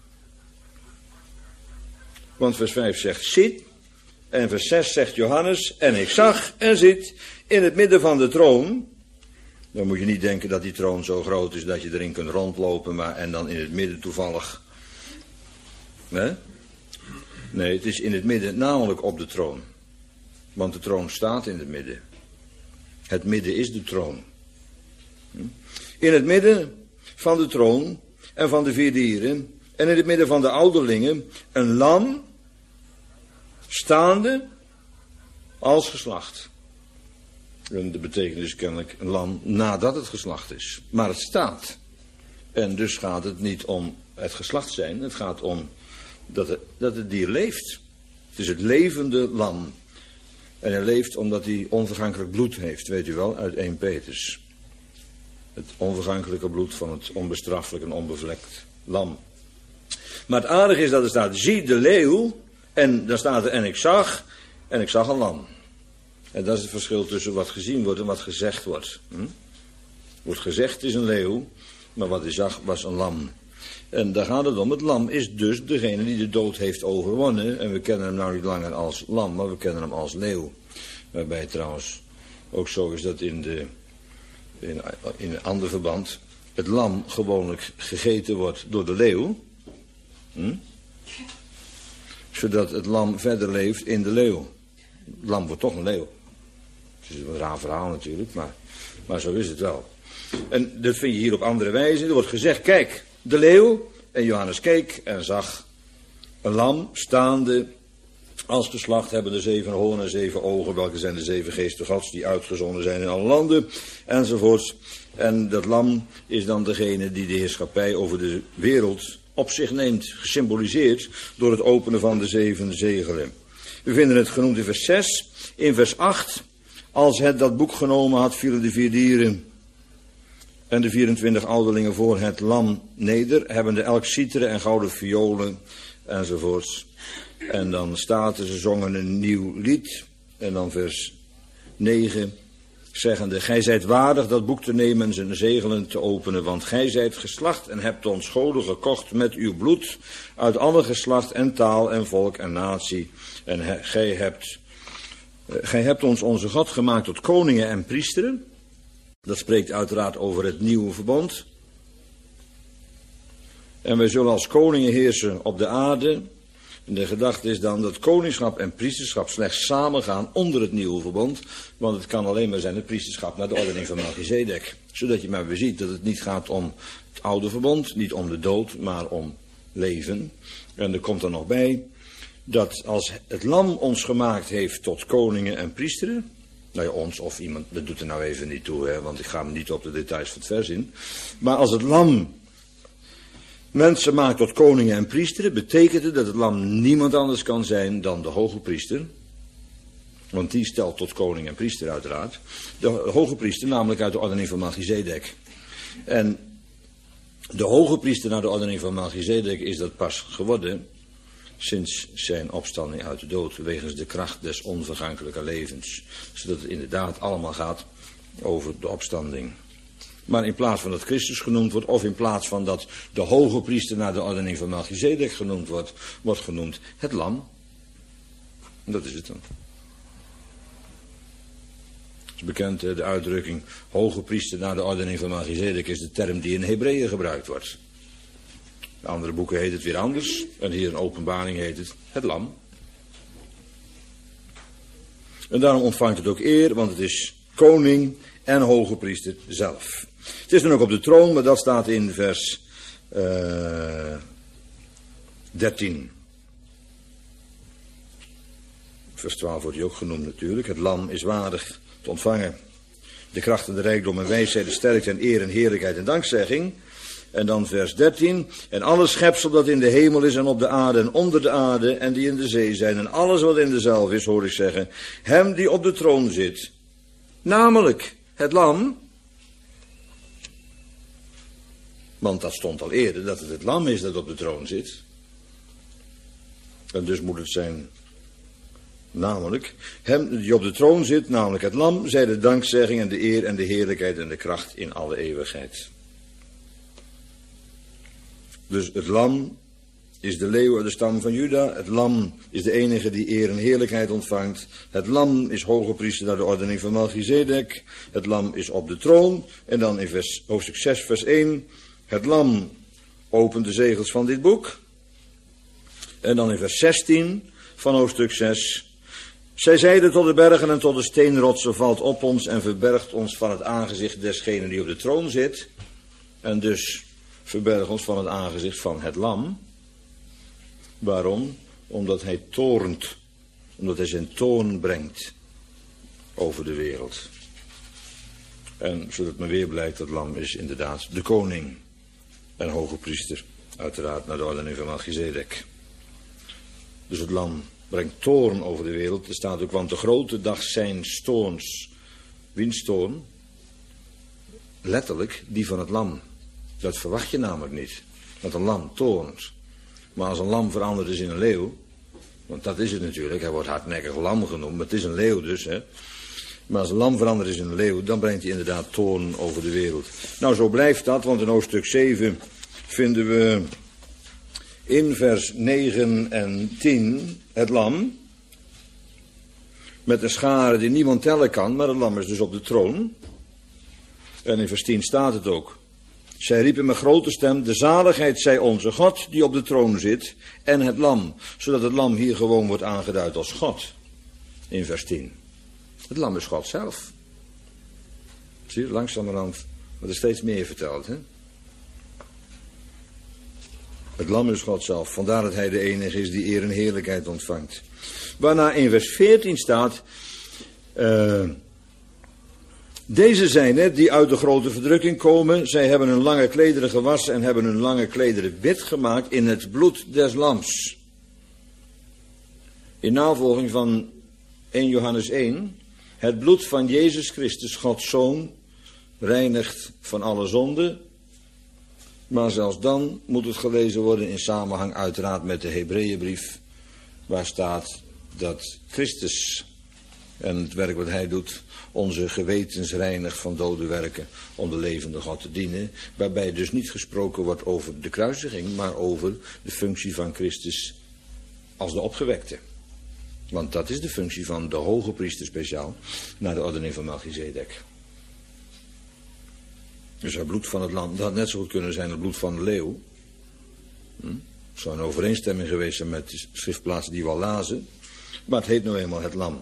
Want vers vijf zegt ziet, en vers zes zegt Johannes, en ik zag en zit in het midden van de troon. Dan moet je niet denken dat die troon zo groot is dat je erin kunt rondlopen, maar en dan in het midden toevallig. Nee? Nee, het is in het midden, namelijk op de troon. Want de troon staat in het midden. Het midden is de troon. In het midden van de troon en van de vier dieren en in het midden van de ouderlingen een lam staande als geslacht. En de betekenis kennelijk een lam nadat het geslacht is. Maar het staat. En dus gaat het niet om het geslacht zijn. Het gaat om dat het, dat het dier leeft. Het is het levende lam. En hij leeft omdat hij onvergankelijk bloed heeft, weet u wel, uit Eerste Petrus. Het onvergankelijke bloed van het onbestraffelijk en onbevlekt lam. Maar het aardige is dat er staat, zie de leeuw, en dan staat er, en ik zag, en ik zag een lam. En dat is het verschil tussen wat gezien wordt en wat gezegd wordt. Hm? Wordt gezegd is een leeuw, maar wat hij zag was een lam. En daar gaat het om. Het lam is dus degene die de dood heeft overwonnen. En we kennen hem nou niet langer als lam, maar we kennen hem als leeuw. Waarbij trouwens ook zo is dat in, de, in, in een ander verband het lam gewoonlijk gegeten wordt door de leeuw. Hm? Zodat het lam verder leeft in de leeuw. Het lam wordt toch een leeuw. Het is een raar verhaal natuurlijk, maar, maar zo is het wel. En dat vind je hier op andere wijze. Er wordt gezegd, kijk, de leeuw. En Johannes keek en zag een lam staande als geslacht hebben de zeven hoornen en zeven ogen. Welke zijn de zeven geesten Gods die uitgezonden zijn in alle landen. Enzovoort. En dat lam is dan degene die de heerschappij over de wereld op zich neemt. Gesymboliseerd door het openen van de zeven zegelen. We vinden het genoemd in vers zes. In vers acht. Als het dat boek genomen had, vielen de vier dieren en de vierentwintig ouderlingen voor het lam neder, hebbende elk citeren en gouden violen enzovoorts. En dan staat er, ze zongen een nieuw lied. En dan vers negen, zeggende, gij zijt waardig dat boek te nemen en zijn zegelen te openen, want gij zijt geslacht en hebt ons goden gekocht met uw bloed uit alle geslacht en taal en volk en natie. En he, gij hebt, uh, gij hebt ons onze God gemaakt tot koningen en priesteren. Dat spreekt uiteraard over het nieuwe verbond. En wij zullen als koningen heersen op de aarde. En de gedachte is dan dat koningschap en priesterschap slechts samengaan onder het nieuwe verbond. Want het kan alleen maar zijn het priesterschap naar de ordening van Melchizedek. Zodat je maar weer ziet dat het niet gaat om het oude verbond, niet om de dood, maar om leven. En er komt er nog bij dat als het lam ons gemaakt heeft tot koningen en priesteren. Nou ja, ons of iemand, dat doet er nou even niet toe, hè, want ik ga me niet op de details van het vers in. Maar als het lam mensen maakt tot koningen en priesteren, betekent het dat het lam niemand anders kan zijn dan de hoge priester. Want die stelt tot koning en priester uiteraard. De hoge priester namelijk uit de ordening van Melchizedek. En de hoge priester naar de ordening van Melchizedek is dat pas geworden sinds zijn opstanding uit de dood, wegens de kracht des onvergankelijke levens. Zodat het inderdaad allemaal gaat over de opstanding. Maar in plaats van dat Christus genoemd wordt, of in plaats van dat de hoge priester naar de ordening van Melchizedek genoemd wordt, wordt genoemd het lam. En dat is het dan. Het is bekend, de uitdrukking hoge priester naar de ordening van Melchizedek is de term die in Hebreeën gebruikt wordt. In andere boeken heet het weer anders. En hier in Openbaring heet het het lam. En daarom ontvangt het ook eer, want het is koning en hoge priester zelf. Het is dan ook op de troon, maar dat staat in vers uh, dertien. Vers twaalf wordt hij ook genoemd natuurlijk. Het lam is waardig te ontvangen de kracht en de rijkdom en wijsheid, de sterkte en eer en heerlijkheid en dankzegging. En dan vers dertien. En alle schepsel dat in de hemel is en op de aarde en onder de aarde en die in de zee zijn. En alles wat in dezelfde is, hoor ik zeggen. Hem die op de troon zit. Namelijk het lam. Want dat stond al eerder, dat het het lam is dat op de troon zit. En dus moet het zijn, namelijk, hem die op de troon zit, namelijk het lam, zij de dankzegging en de eer en de heerlijkheid en de kracht in alle eeuwigheid. Dus het lam is de leeuw uit de stam van Juda. Het lam is de enige die eer en heerlijkheid ontvangt. Het lam is hoge priester naar de ordening van Melchizedek. Het lam is op de troon. En dan in vers, hoofdstuk zes, vers één. Het lam opent de zegels van dit boek. En dan in vers zestien van hoofdstuk zes. Zij zeiden tot de bergen en tot de steenrotsen, valt op ons en verbergt ons van het aangezicht desgene die op de troon zit. En dus verberg ons van het aangezicht van het lam. Waarom? Omdat hij toornt. Omdat hij zijn toorn brengt over de wereld. En zodat me weer blijkt, dat lam is inderdaad de koning en hoge priester Uiteraard naar de ordening van Melchizedek. Dus het lam brengt toorn over de wereld. Er staat ook, want de grote dag zijn toorns. Wiens toorn? Letterlijk die van het lam. Dat verwacht je namelijk niet. Dat een lam toornt. Maar als een lam veranderd is in een leeuw, want dat is het natuurlijk, hij wordt hardnekkig lam genoemd, maar het is een leeuw dus, hè. Maar als een lam veranderd is in een leeuw, dan brengt hij inderdaad toorn over de wereld. Nou, zo blijft dat, want in hoofdstuk zeven vinden we in vers negen en tien het lam. Met een schare die niemand tellen kan, maar het lam is dus op de troon. En in vers tien staat het ook. Zij riepen met grote stem, de zaligheid zij onze God die op de troon zit en het lam. Zodat het lam hier gewoon wordt aangeduid als God. In vers tien. Het lam is God zelf. Zie je, langzamerhand wordt er steeds meer verteld. Hè? Het lam is God zelf. Vandaar dat hij de enige is die eer en heerlijkheid ontvangt. Waarna in vers veertien staat... Uh, Deze zijn het die uit de grote verdrukking komen. Zij hebben hun lange klederen gewassen en hebben hun lange klederen wit gemaakt in het bloed des lams. In navolging van eerste Johannes één. Het bloed van Jezus Christus, Gods Zoon, reinigt van alle zonde. Maar zelfs dan moet het gelezen worden in samenhang uiteraard met de Hebreeënbrief. Waar staat dat Christus en het werk wat hij doet onze gewetens reinigt van dode werken om de levende God te dienen. Waarbij dus niet gesproken wordt over de kruisiging, maar over de functie van Christus als de opgewekte. Want dat is de functie van de hoge priester speciaal, naar de ordening van Melchizedek. Dus het bloed van het lam, dat had net zo goed kunnen zijn het bloed van de leeuw. Hm? Het zou een overeenstemming geweest zijn met de schriftplaatsen die we al lazen. Maar het heet nou eenmaal het lam.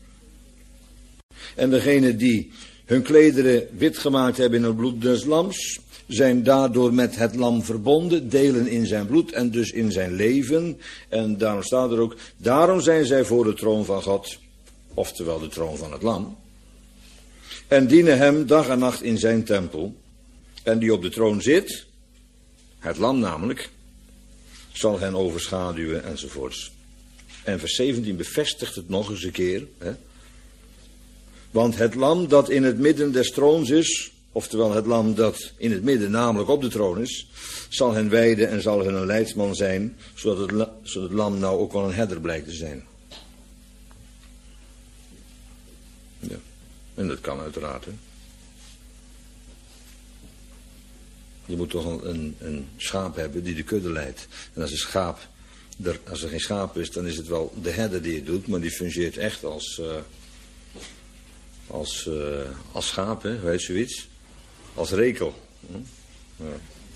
En degenen die hun klederen wit gemaakt hebben in het bloed des lams, zijn daardoor met het lam verbonden, delen in zijn bloed en dus in zijn leven. En daarom staat er ook, daarom zijn zij voor de troon van God, oftewel de troon van het lam. En dienen hem dag en nacht in zijn tempel. En die op de troon zit, het lam namelijk, zal hen overschaduwen enzovoorts. En vers zeventien bevestigt het nog eens een keer, hè. Want het lam dat in het midden des troons is, oftewel het lam dat in het midden namelijk op de troon is, zal hen wijden en zal hun een leidsman zijn, zodat het, zodat het lam nou ook wel een herder blijkt te zijn. Ja, en dat kan uiteraard, hè. Je moet toch een, een, een schaap hebben die de kudde leidt. En als een schaap, er, als er geen schaap is, dan is het wel de herder die het doet, maar die fungeert echt als... Uh, Als, uh, als schaap, hè, weet je zoiets? Als rekel. Hm? Ja.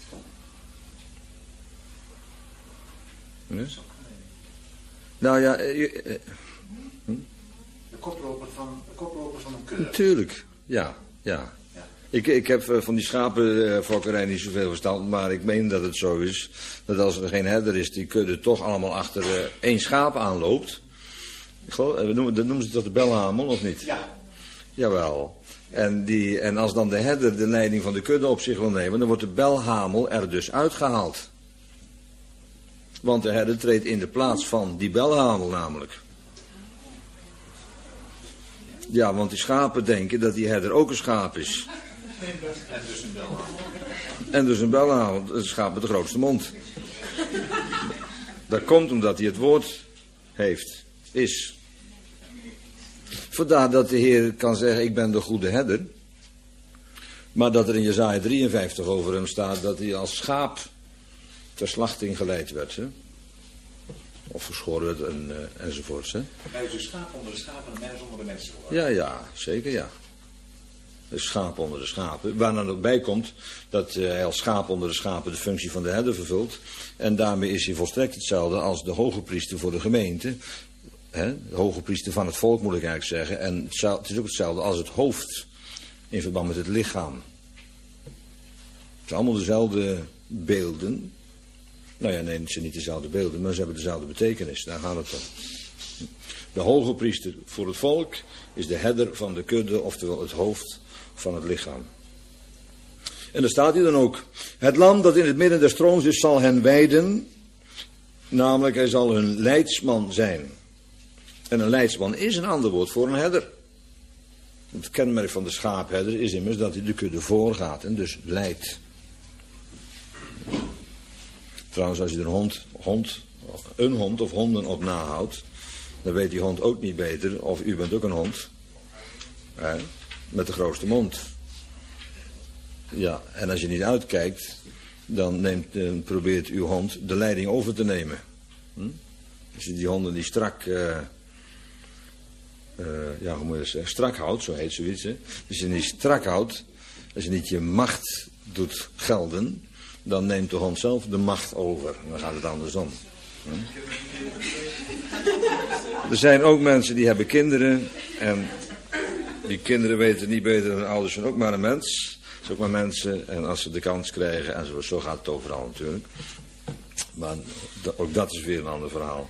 Ja? Nou ja... Uh, uh, hm? De koploper van, de koploper van een kudde. Natuurlijk, ja, ja. ja. Ik, ik heb uh, van die schapenfokkerij niet zoveel verstand, maar ik meen dat het zo is, dat als er geen herder is, die kudde toch allemaal achter uh, één schaap aanloopt. Ik geloof, uh, noemen, dat noemen ze toch de belhamel, of niet? Ja. Jawel. En, die, en als dan de herder de leiding van de kudde op zich wil nemen, dan wordt de belhamel er dus uitgehaald. Want de herder treedt in de plaats van die belhamel namelijk. Ja, want die schapen denken dat die herder ook een schaap is. En dus een belhamel. En dus een belhamel, een schaap met de grootste mond. Dat komt omdat hij het woord heeft, is. Vandaar dat de Heer kan zeggen, ik ben de goede herder. Maar dat er in Jesaja drieënvijftig over hem staat dat hij als schaap ter slachting geleid werd. Hè? Of geschoren werd en, uh, enzovoorts. Hè? Hij is een schaap onder de schapen en een mens onder de mensen. Hoor. Ja, ja, zeker ja. Een schaap onder de schapen. Waar dan ook bij komt dat uh, hij als schaap onder de schapen de functie van de herder vervult. En daarmee is hij volstrekt hetzelfde als de hoge priester voor de gemeente. He, de hoge priester van het volk moet ik eigenlijk zeggen. En het is ook hetzelfde als het hoofd in verband met het lichaam. Het zijn allemaal dezelfde beelden. Nou ja, nee, het zijn niet dezelfde beelden, maar ze hebben dezelfde betekenis. Daar gaat het om. De hoge priester voor het volk is de herder van de kudde, oftewel het hoofd van het lichaam. En dan staat hij dan ook. Het lam dat in het midden des troons is, zal hen weiden. Namelijk, hij zal hun leidsman zijn. En een leidsman is een ander woord voor een herder. Het kenmerk van de schaapherder is immers dat hij de kudde voorgaat en dus leidt. Trouwens, als je er een hond, hond, een hond of honden op nahoudt, dan weet die hond ook niet beter of u bent ook een hond. Hè, met de grootste mond. Ja, en als je niet uitkijkt, dan, neemt, dan probeert uw hond de leiding over te nemen. Hm? Als je die honden die strak, uh, uh, ja, hoe moet je dat zeggen, strak houdt, zo heet zoiets. Hè? Als je niet strak houdt, als je niet je macht doet gelden, dan neemt de hond zelf de macht over. Dan gaat het andersom. Hm? Er zijn ook mensen die hebben kinderen en die kinderen weten niet beter dan ouders zijn ook maar een mens. Het is ook maar mensen en als ze de kans krijgen en zo, zo gaat het overal natuurlijk. Maar ook dat is weer een ander verhaal.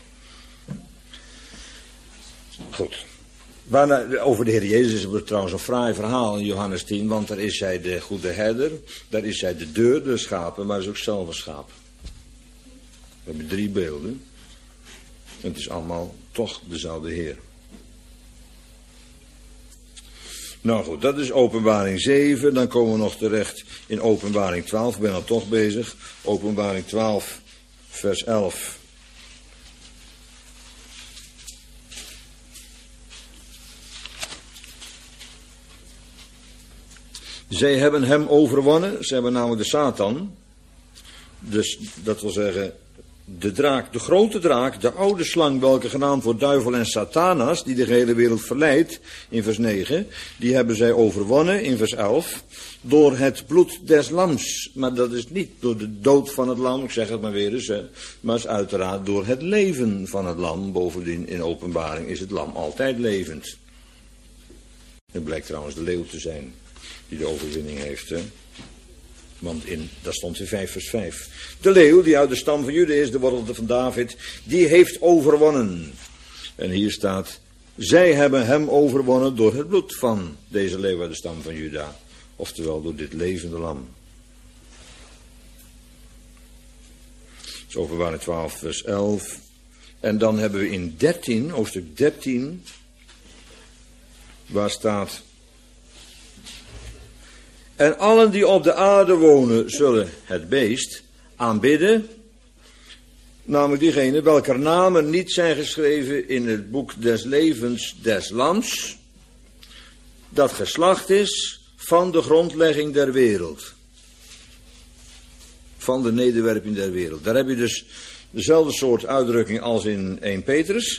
Goed. Waarna, over de Heer Jezus is er trouwens een fraai verhaal in Johannes tien, want daar is hij de goede herder, daar is hij de deur, de schapen, maar hij is ook zelf een schaap. We hebben drie beelden. En het is allemaal toch dezelfde Heer. Nou goed, dat is Openbaring zeven. Dan komen we nog terecht in Openbaring twaalf. Ik ben al toch bezig. Openbaring twaalf, vers elf. Zij hebben hem overwonnen. Ze hebben namelijk de Satan. Dus dat wil zeggen, de draak, de grote draak, de oude slang, welke genaamd wordt duivel en Satanas, die de hele wereld verleidt, in vers negen, die hebben zij overwonnen, in vers elf, door het bloed des lams. Maar dat is niet door de dood van het lam, ik zeg het maar weer eens, hè, maar is uiteraard door het leven van het lam. Bovendien, in Openbaring is het lam altijd levend. Het blijkt trouwens de leeuw te zijn, die de overwinning heeft, hè. Want in, dat stond in vijf vers vijf. De leeuw, die uit de stam van Juda is, de wortel van David, die heeft overwonnen. En hier staat, zij hebben hem overwonnen door het bloed van deze leeuw uit de stam van Juda. Oftewel door dit levende lam. Dat is Openbaring twaalf vers elf. En dan hebben we in dertien, hoofdstuk dertien, waar staat... En allen die op de aarde wonen, zullen het beest aanbidden. Namelijk diegenen welker namen niet zijn geschreven in het boek des levens des lams. Dat geslacht is van de grondlegging der wereld. Van de nederwerping der wereld. Daar heb je dus dezelfde soort uitdrukking als in eerste Petrus.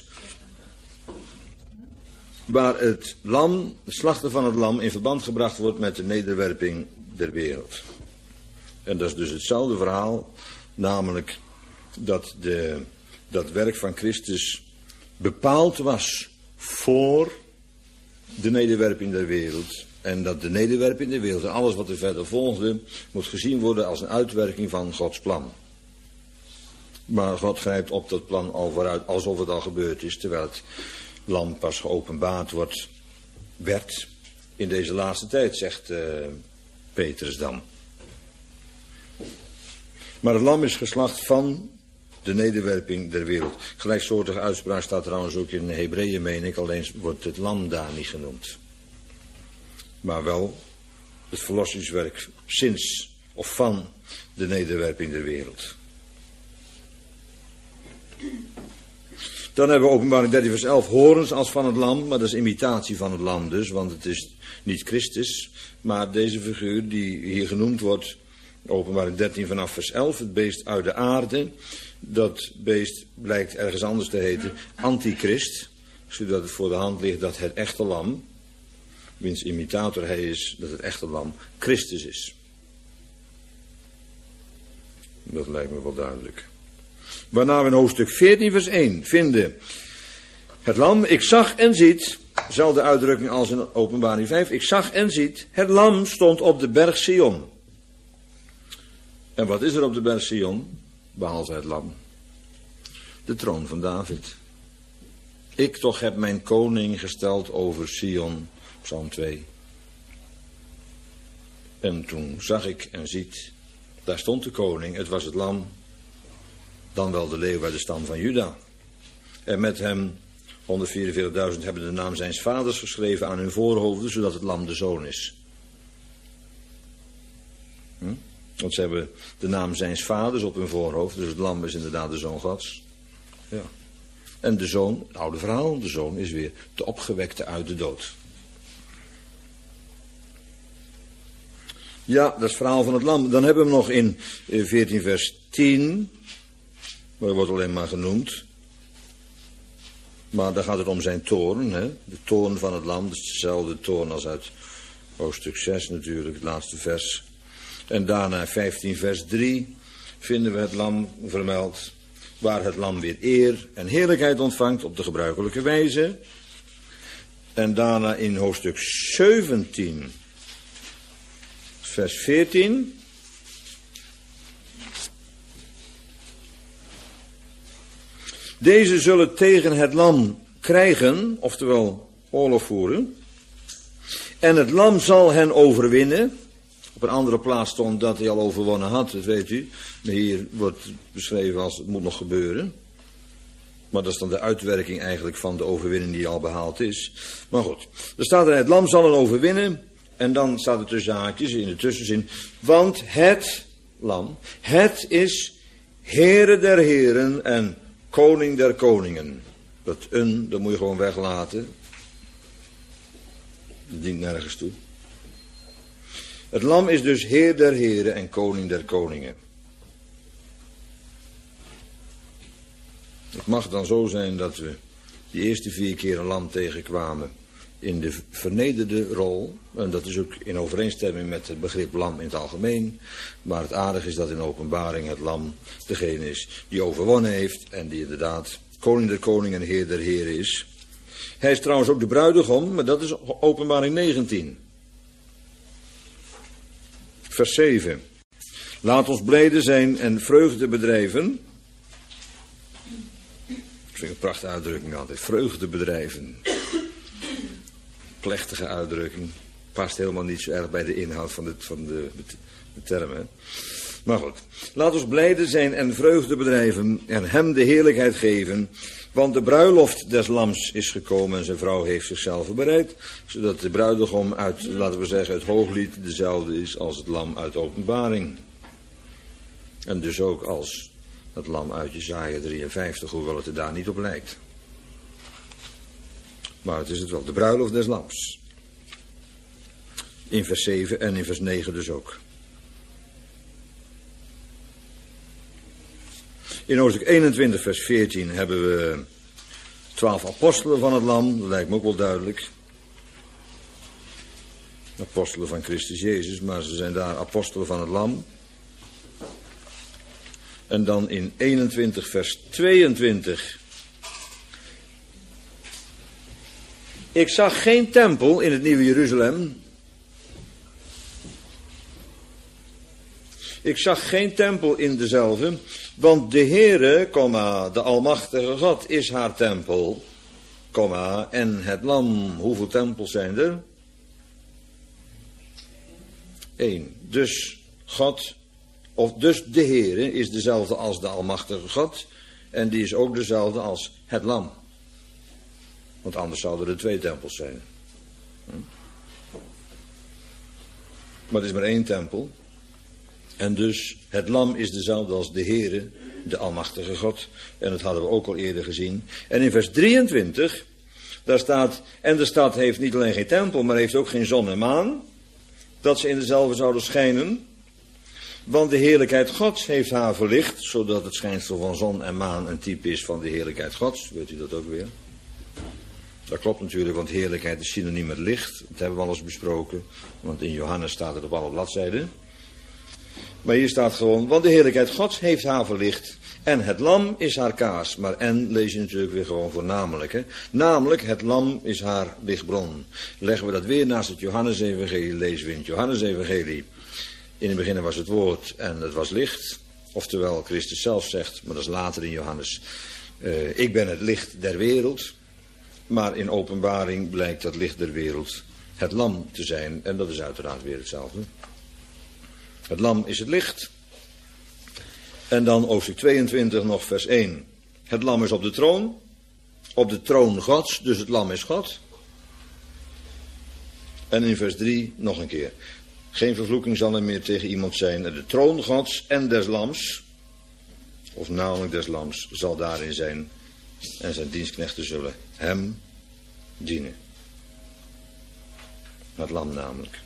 Waar het lam, het slachten van het lam in verband gebracht wordt met de nederwerping der wereld. En dat is dus hetzelfde verhaal, namelijk dat de, dat werk van Christus bepaald was voor de nederwerping der wereld. En dat de nederwerping der wereld en alles wat er verder volgde, moet gezien worden als een uitwerking van Gods plan. Maar God grijpt op dat plan al vooruit, alsof het al gebeurd is, terwijl het lam pas geopenbaard wordt, werd in deze laatste tijd, zegt uh, Petrus dan. Maar het lam is geslacht van de nederwerping der wereld. Gelijksoortige uitspraak staat trouwens ook in Hebreeën, meen ik, alleen wordt het lam daar niet genoemd. Maar wel het verlossingswerk sinds of van de nederwerping der wereld. Dan hebben we Openbaring dertien vers elf, horens als van het lam, maar dat is imitatie van het lam dus, want het is niet Christus, maar deze figuur die hier genoemd wordt, Openbaring dertien vanaf vers elf, het beest uit de aarde, dat beest blijkt ergens anders te heten Antichrist, zodat het voor de hand ligt dat het echte lam, wiens imitator hij is, dat het echte lam Christus is. Dat lijkt me wel duidelijk. Waarna we in hoofdstuk veertien vers één vinden. Het lam, ik zag en ziet, dezelfde uitdrukking als in Openbaring vijf, ik zag en ziet, het lam stond op de berg Sion. En wat is er op de berg Sion, behalve het lam? De troon van David. Ik toch heb mijn koning gesteld over Sion, Psalm twee. En toen zag ik en ziet, Daar stond de koning, het was het lam, dan wel de leeuw uit de stam van Juda. En met hem, honderdvierenveertigduizend, hebben de naam zijns vaders geschreven aan hun voorhoofden, zodat het lam de zoon is. Hm? Want ze hebben de naam zijns vaders op hun voorhoofd, dus het lam is inderdaad de zoon Gods. Ja. En de zoon, het oude verhaal, de zoon is weer de opgewekte uit de dood. Ja, dat is het verhaal van het lam. Dan hebben we hem nog in veertien vers tien. Maar dat wordt alleen maar genoemd. Maar daar gaat het om zijn toorn. Hè? De toorn van het lam. Dat is dezelfde toorn als uit hoofdstuk zes natuurlijk. Het laatste vers. En daarna vijftien vers drie. Vinden we het lam vermeld. Waar het lam weer eer en heerlijkheid ontvangt op de gebruikelijke wijze. En daarna in hoofdstuk zeventien. Vers veertien. Deze zullen tegen het lam krijgen, oftewel oorlog voeren. En het lam zal hen overwinnen. Op een andere plaats stond dat hij al overwonnen had, dat weet u. Maar hier wordt beschreven als het moet nog gebeuren. Maar dat is dan de uitwerking eigenlijk van de overwinning die al behaald is. Maar goed, er staat er, het lam zal hen overwinnen. En dan staat er tussen haakjes in de tussenzin. Want het lam, het is Heere der heren en Koning der koningen. Dat een, dat moet je gewoon weglaten. Dat dient nergens toe. Het lam is dus Heer der heren en Koning der koningen. Het mag dan zo zijn dat we die eerste vier keer een lam tegenkwamen in de vernederde rol. En dat is ook in overeenstemming met het begrip lam in het algemeen. Maar het aardige is dat in openbaring het lam degene is die overwonnen heeft. En die inderdaad koning der koningen en heer der heren is. Hij is trouwens ook de bruidegom, maar dat is openbaring negentien. Vers zeven. Laat ons blijde zijn en vreugde bedrijven. Ik vind een prachtige uitdrukking altijd. Vreugde bedrijven. Plechtige uitdrukking. Past helemaal niet zo erg bij de inhoud van de, van de, de termen. Maar goed. Laat ons blijde zijn en vreugde bedrijven en hem de heerlijkheid geven. Want de bruiloft des lams is gekomen en zijn vrouw heeft zichzelf bereid. Zodat de bruidegom uit, laten we zeggen, het hooglied dezelfde is als het lam uit openbaring. En dus ook als het lam uit Jesaja drieënvijftig, hoewel het er daar niet op lijkt. Maar het is het wel, de bruiloft des lams. In vers zeven en in vers negen dus ook. In hoofdstuk eenentwintig vers veertien hebben we twaalf apostelen van het lam. Dat lijkt me ook wel duidelijk. Apostelen van Christus Jezus, maar ze zijn daar apostelen van het lam. En dan in eenentwintig vers tweeëntwintig. Ik zag geen tempel in het nieuwe Jeruzalem. Ik zag geen tempel in dezelfde, want de Heere, komma, de Almachtige God is haar tempel, komma, en het lam. Hoeveel tempels zijn er? Eén. Dus God, of dus de Heere is dezelfde als de Almachtige God, en die is ook dezelfde als het lam. Want anders zouden er twee tempels zijn. Hm? Maar het is maar één tempel. En dus het lam is dezelfde als de Heere, de Almachtige God. En dat hadden we ook al eerder gezien. En in vers drieëntwintig, daar staat, en de stad heeft niet alleen geen tempel, maar heeft ook geen zon en maan, dat ze in dezelfde zouden schijnen. Want de heerlijkheid Gods heeft haar verlicht, zodat het schijnsel van zon en maan een type is van de heerlijkheid Gods. Weet u dat ook weer? Dat klopt natuurlijk, want heerlijkheid is synoniem met licht. Dat hebben we al eens besproken, want in Johannes staat het op alle bladzijden. Maar hier staat gewoon, want de heerlijkheid Gods heeft haar verlicht. En het lam is haar kaas. Maar en lees je natuurlijk weer gewoon voor namelijk. Hè? Namelijk, het lam is haar lichtbron. Leggen we dat weer naast het Johannes-evangelie, lezen we in het Johannes-evangelie. In het begin was het woord en het was licht. Oftewel, Christus zelf zegt, maar dat is later in Johannes. Uh, ik ben het licht der wereld. Maar in openbaring blijkt dat licht der wereld het lam te zijn. En dat is uiteraard weer hetzelfde. Het lam is het licht. En dan hoofdstuk tweeëntwintig nog vers één. Het lam is op de troon. Op de troon Gods, dus het lam is God. En in vers drie nog een keer. Geen vervloeking zal er meer tegen iemand zijn. De troon Gods en des lams, of namelijk des lams, zal daarin zijn. En zijn dienstknechten zullen hem dienen. Het lam namelijk.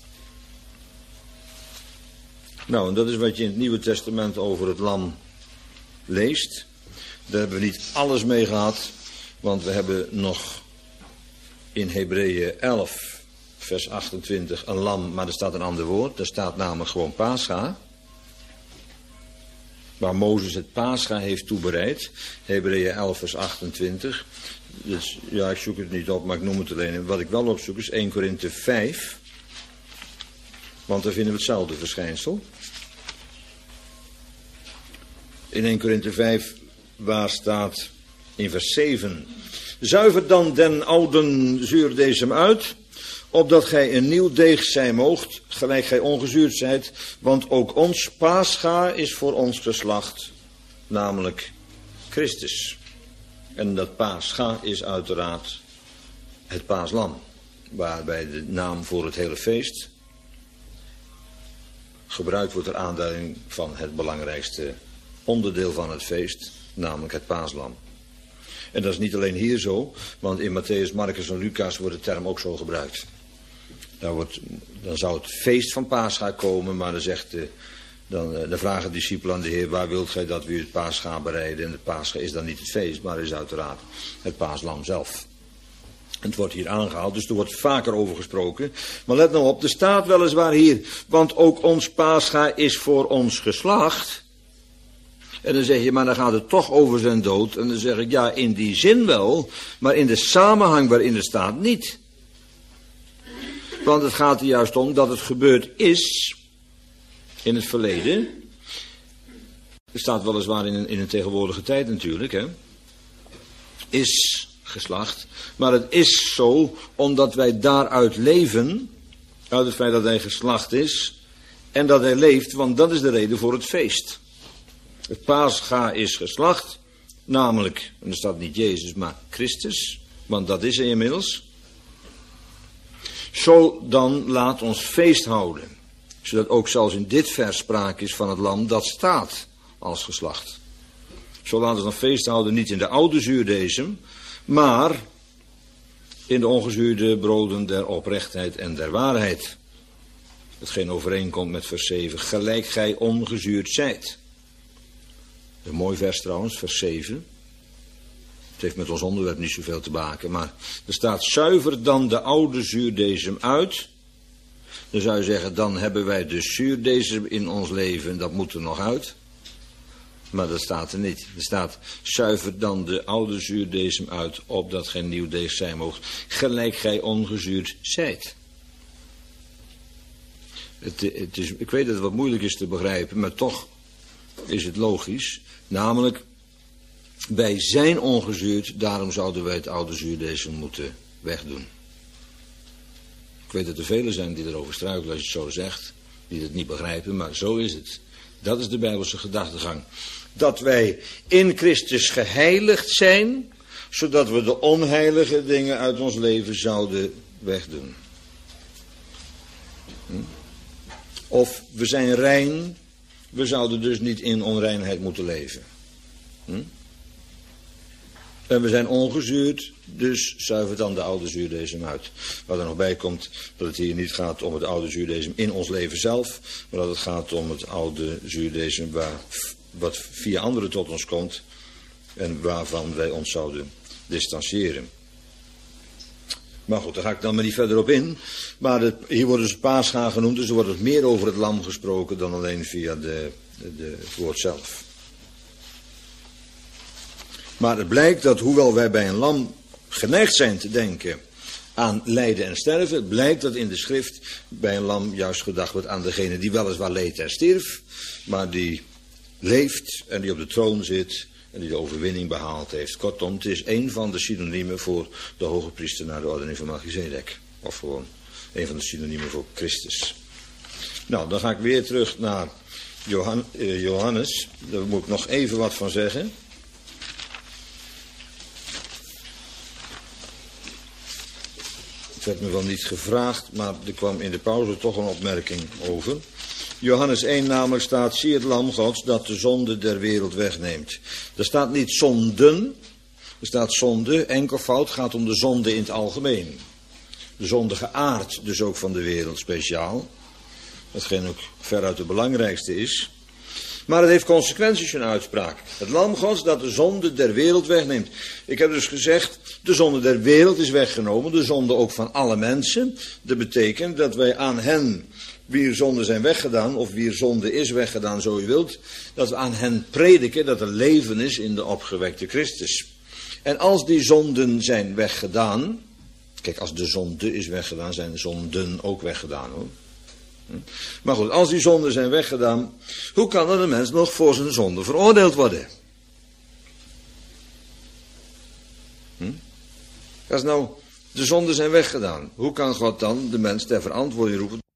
Nou, en dat is wat je in het Nieuwe Testament over het lam leest. Daar hebben we niet alles mee gehad, want we hebben nog in Hebreeën elf, vers achtentwintig, een lam, maar er staat een ander woord. Daar staat namelijk gewoon Pascha. Waar Mozes het Pascha heeft toebereid. Hebreeën elf, vers achtentwintig. Dus ja, ik zoek het niet op, maar ik noem het alleen. Wat ik wel opzoek is Eerste Korinthe vijf. Want daar vinden we hetzelfde verschijnsel. In Eerste Korinthe vijf, waar staat in vers zeven. Zuiver dan den ouden zuurdesem uit, opdat gij een nieuw deeg zijn moogt, gelijk gij ongezuurd zijt, want ook ons Pascha is voor ons geslacht, namelijk Christus. En dat Pascha is uiteraard het paaslam, waarbij de naam voor het hele feest gebruikt wordt ter aanduiding van het belangrijkste onderdeel van het feest, namelijk het paaslam. En dat is niet alleen hier zo, want in Matthäus, Marcus en Lucas wordt de term ook zo gebruikt. Dan, wordt, dan zou het feest van Pascha komen, maar dan, zegt de, dan, dan vragen de discipelen aan de Heer, waar wilt gij dat we u het Pascha bereiden? En het Pascha is dan niet het feest, maar is uiteraard het paaslam zelf. Het wordt hier aangehaald, dus er wordt vaker over gesproken. Maar let nou op, er staat weliswaar hier, want ook ons Pascha is voor ons geslacht. En dan zeg je, maar dan gaat het toch over zijn dood. En dan zeg ik, ja, in die zin wel, maar in de samenhang waarin het staat niet. Want het gaat er juist om dat het gebeurd is in het verleden. Het staat weliswaar in een, in een tegenwoordige tijd natuurlijk, hè. Is geslacht. Maar het is zo omdat wij daaruit leven, uit het feit dat hij geslacht is en dat hij leeft, want dat is de reden voor het feest. Het Pascha is geslacht, namelijk, en er staat niet Jezus, maar Christus, want dat is hij inmiddels. Zo dan laat ons feest houden, zodat ook zelfs in dit vers sprake is van het lam dat staat als geslacht. Zo laat ons dan feest houden, niet in de oude zuurdesem, maar in de ongezuurde broden der oprechtheid en der waarheid. Hetgeen overeenkomt met vers zeven, gelijk gij ongezuurd zijt. Een mooi vers trouwens, vers zeven. Het heeft met ons onderwerp niet zoveel te maken, maar er staat zuiver dan de oude zuurdesem uit. Dan zou je zeggen, dan hebben wij de zuurdesem in ons leven, dat moet er nog uit. Maar dat staat er niet. Er staat, zuiver dan de oude zuurdesem uit, opdat gij nieuw deeg zijn moogt, gelijk gij ongezuurd zijt. Het, het is, ik weet dat het wat moeilijk is te begrijpen, maar toch is het logisch. Namelijk, wij zijn ongezuurd, daarom zouden wij het oude zuurdesem moeten wegdoen. Ik weet dat er velen zijn die erover struikelen als je het zo zegt, die het niet begrijpen, maar zo is het. Dat is de Bijbelse gedachtegang. Dat wij in Christus geheiligd zijn, zodat we de onheilige dingen uit ons leven zouden wegdoen. Hm? Of we zijn rein, we zouden dus niet in onreinheid moeten leven. Hm? En we zijn ongezuurd, dus zuiver dan de oude zuurdesem uit. Waar er nog bij komt dat het hier niet gaat om het oude zuurdesem in ons leven zelf, maar dat het gaat om het oude zuurdesem waar, wat via anderen tot ons komt en waarvan wij ons zouden distancieren. Maar goed, daar ga ik dan maar niet verder op in. Maar het, hier wordt dus Pascha genoemd, dus er wordt het meer over het lam gesproken dan alleen via de, de, de, het woord zelf. Maar het blijkt dat hoewel wij bij een lam geneigd zijn te denken aan lijden en sterven, het blijkt dat in de schrift bij een lam juist gedacht wordt aan degene die weliswaar leed en stierf, maar die leeft en die op de troon zit en die de overwinning behaald heeft. Kortom, het is een van de synoniemen voor de hoge priester naar de ordening van Melchizedek. Of gewoon een van de synoniemen voor Christus. Nou, dan ga ik weer terug naar Johan, uh, Johannes, daar moet ik nog even wat van zeggen. Het werd me wel niet gevraagd, maar er kwam in de pauze toch een opmerking over. Johannes één namelijk staat, zie het lam Gods dat de zonde der wereld wegneemt. Er staat niet zonden, er staat zonde, enkelvoud, gaat om de zonde in het algemeen. De zondige aard dus ook van de wereld speciaal. Hetgeen ook veruit de belangrijkste is. Maar het heeft consequenties, een uitspraak. Het lam Gods dat de zonde der wereld wegneemt. Ik heb dus gezegd, de zonde der wereld is weggenomen. De zonde ook van alle mensen. Dat betekent dat wij aan hen, wier zonden zijn weggedaan, of wier zonde is weggedaan, zo u wilt, dat we aan hen prediken dat er leven is in de opgewekte Christus. En als die zonden zijn weggedaan, kijk, als de zonde is weggedaan, zijn de zonden ook weggedaan, hoor. Maar goed, als die zonden zijn weggedaan, hoe kan er een mens nog voor zijn zonde veroordeeld worden? Hm? Als nou de zonden zijn weggedaan, hoe kan God dan de mens ter verantwoording roepen?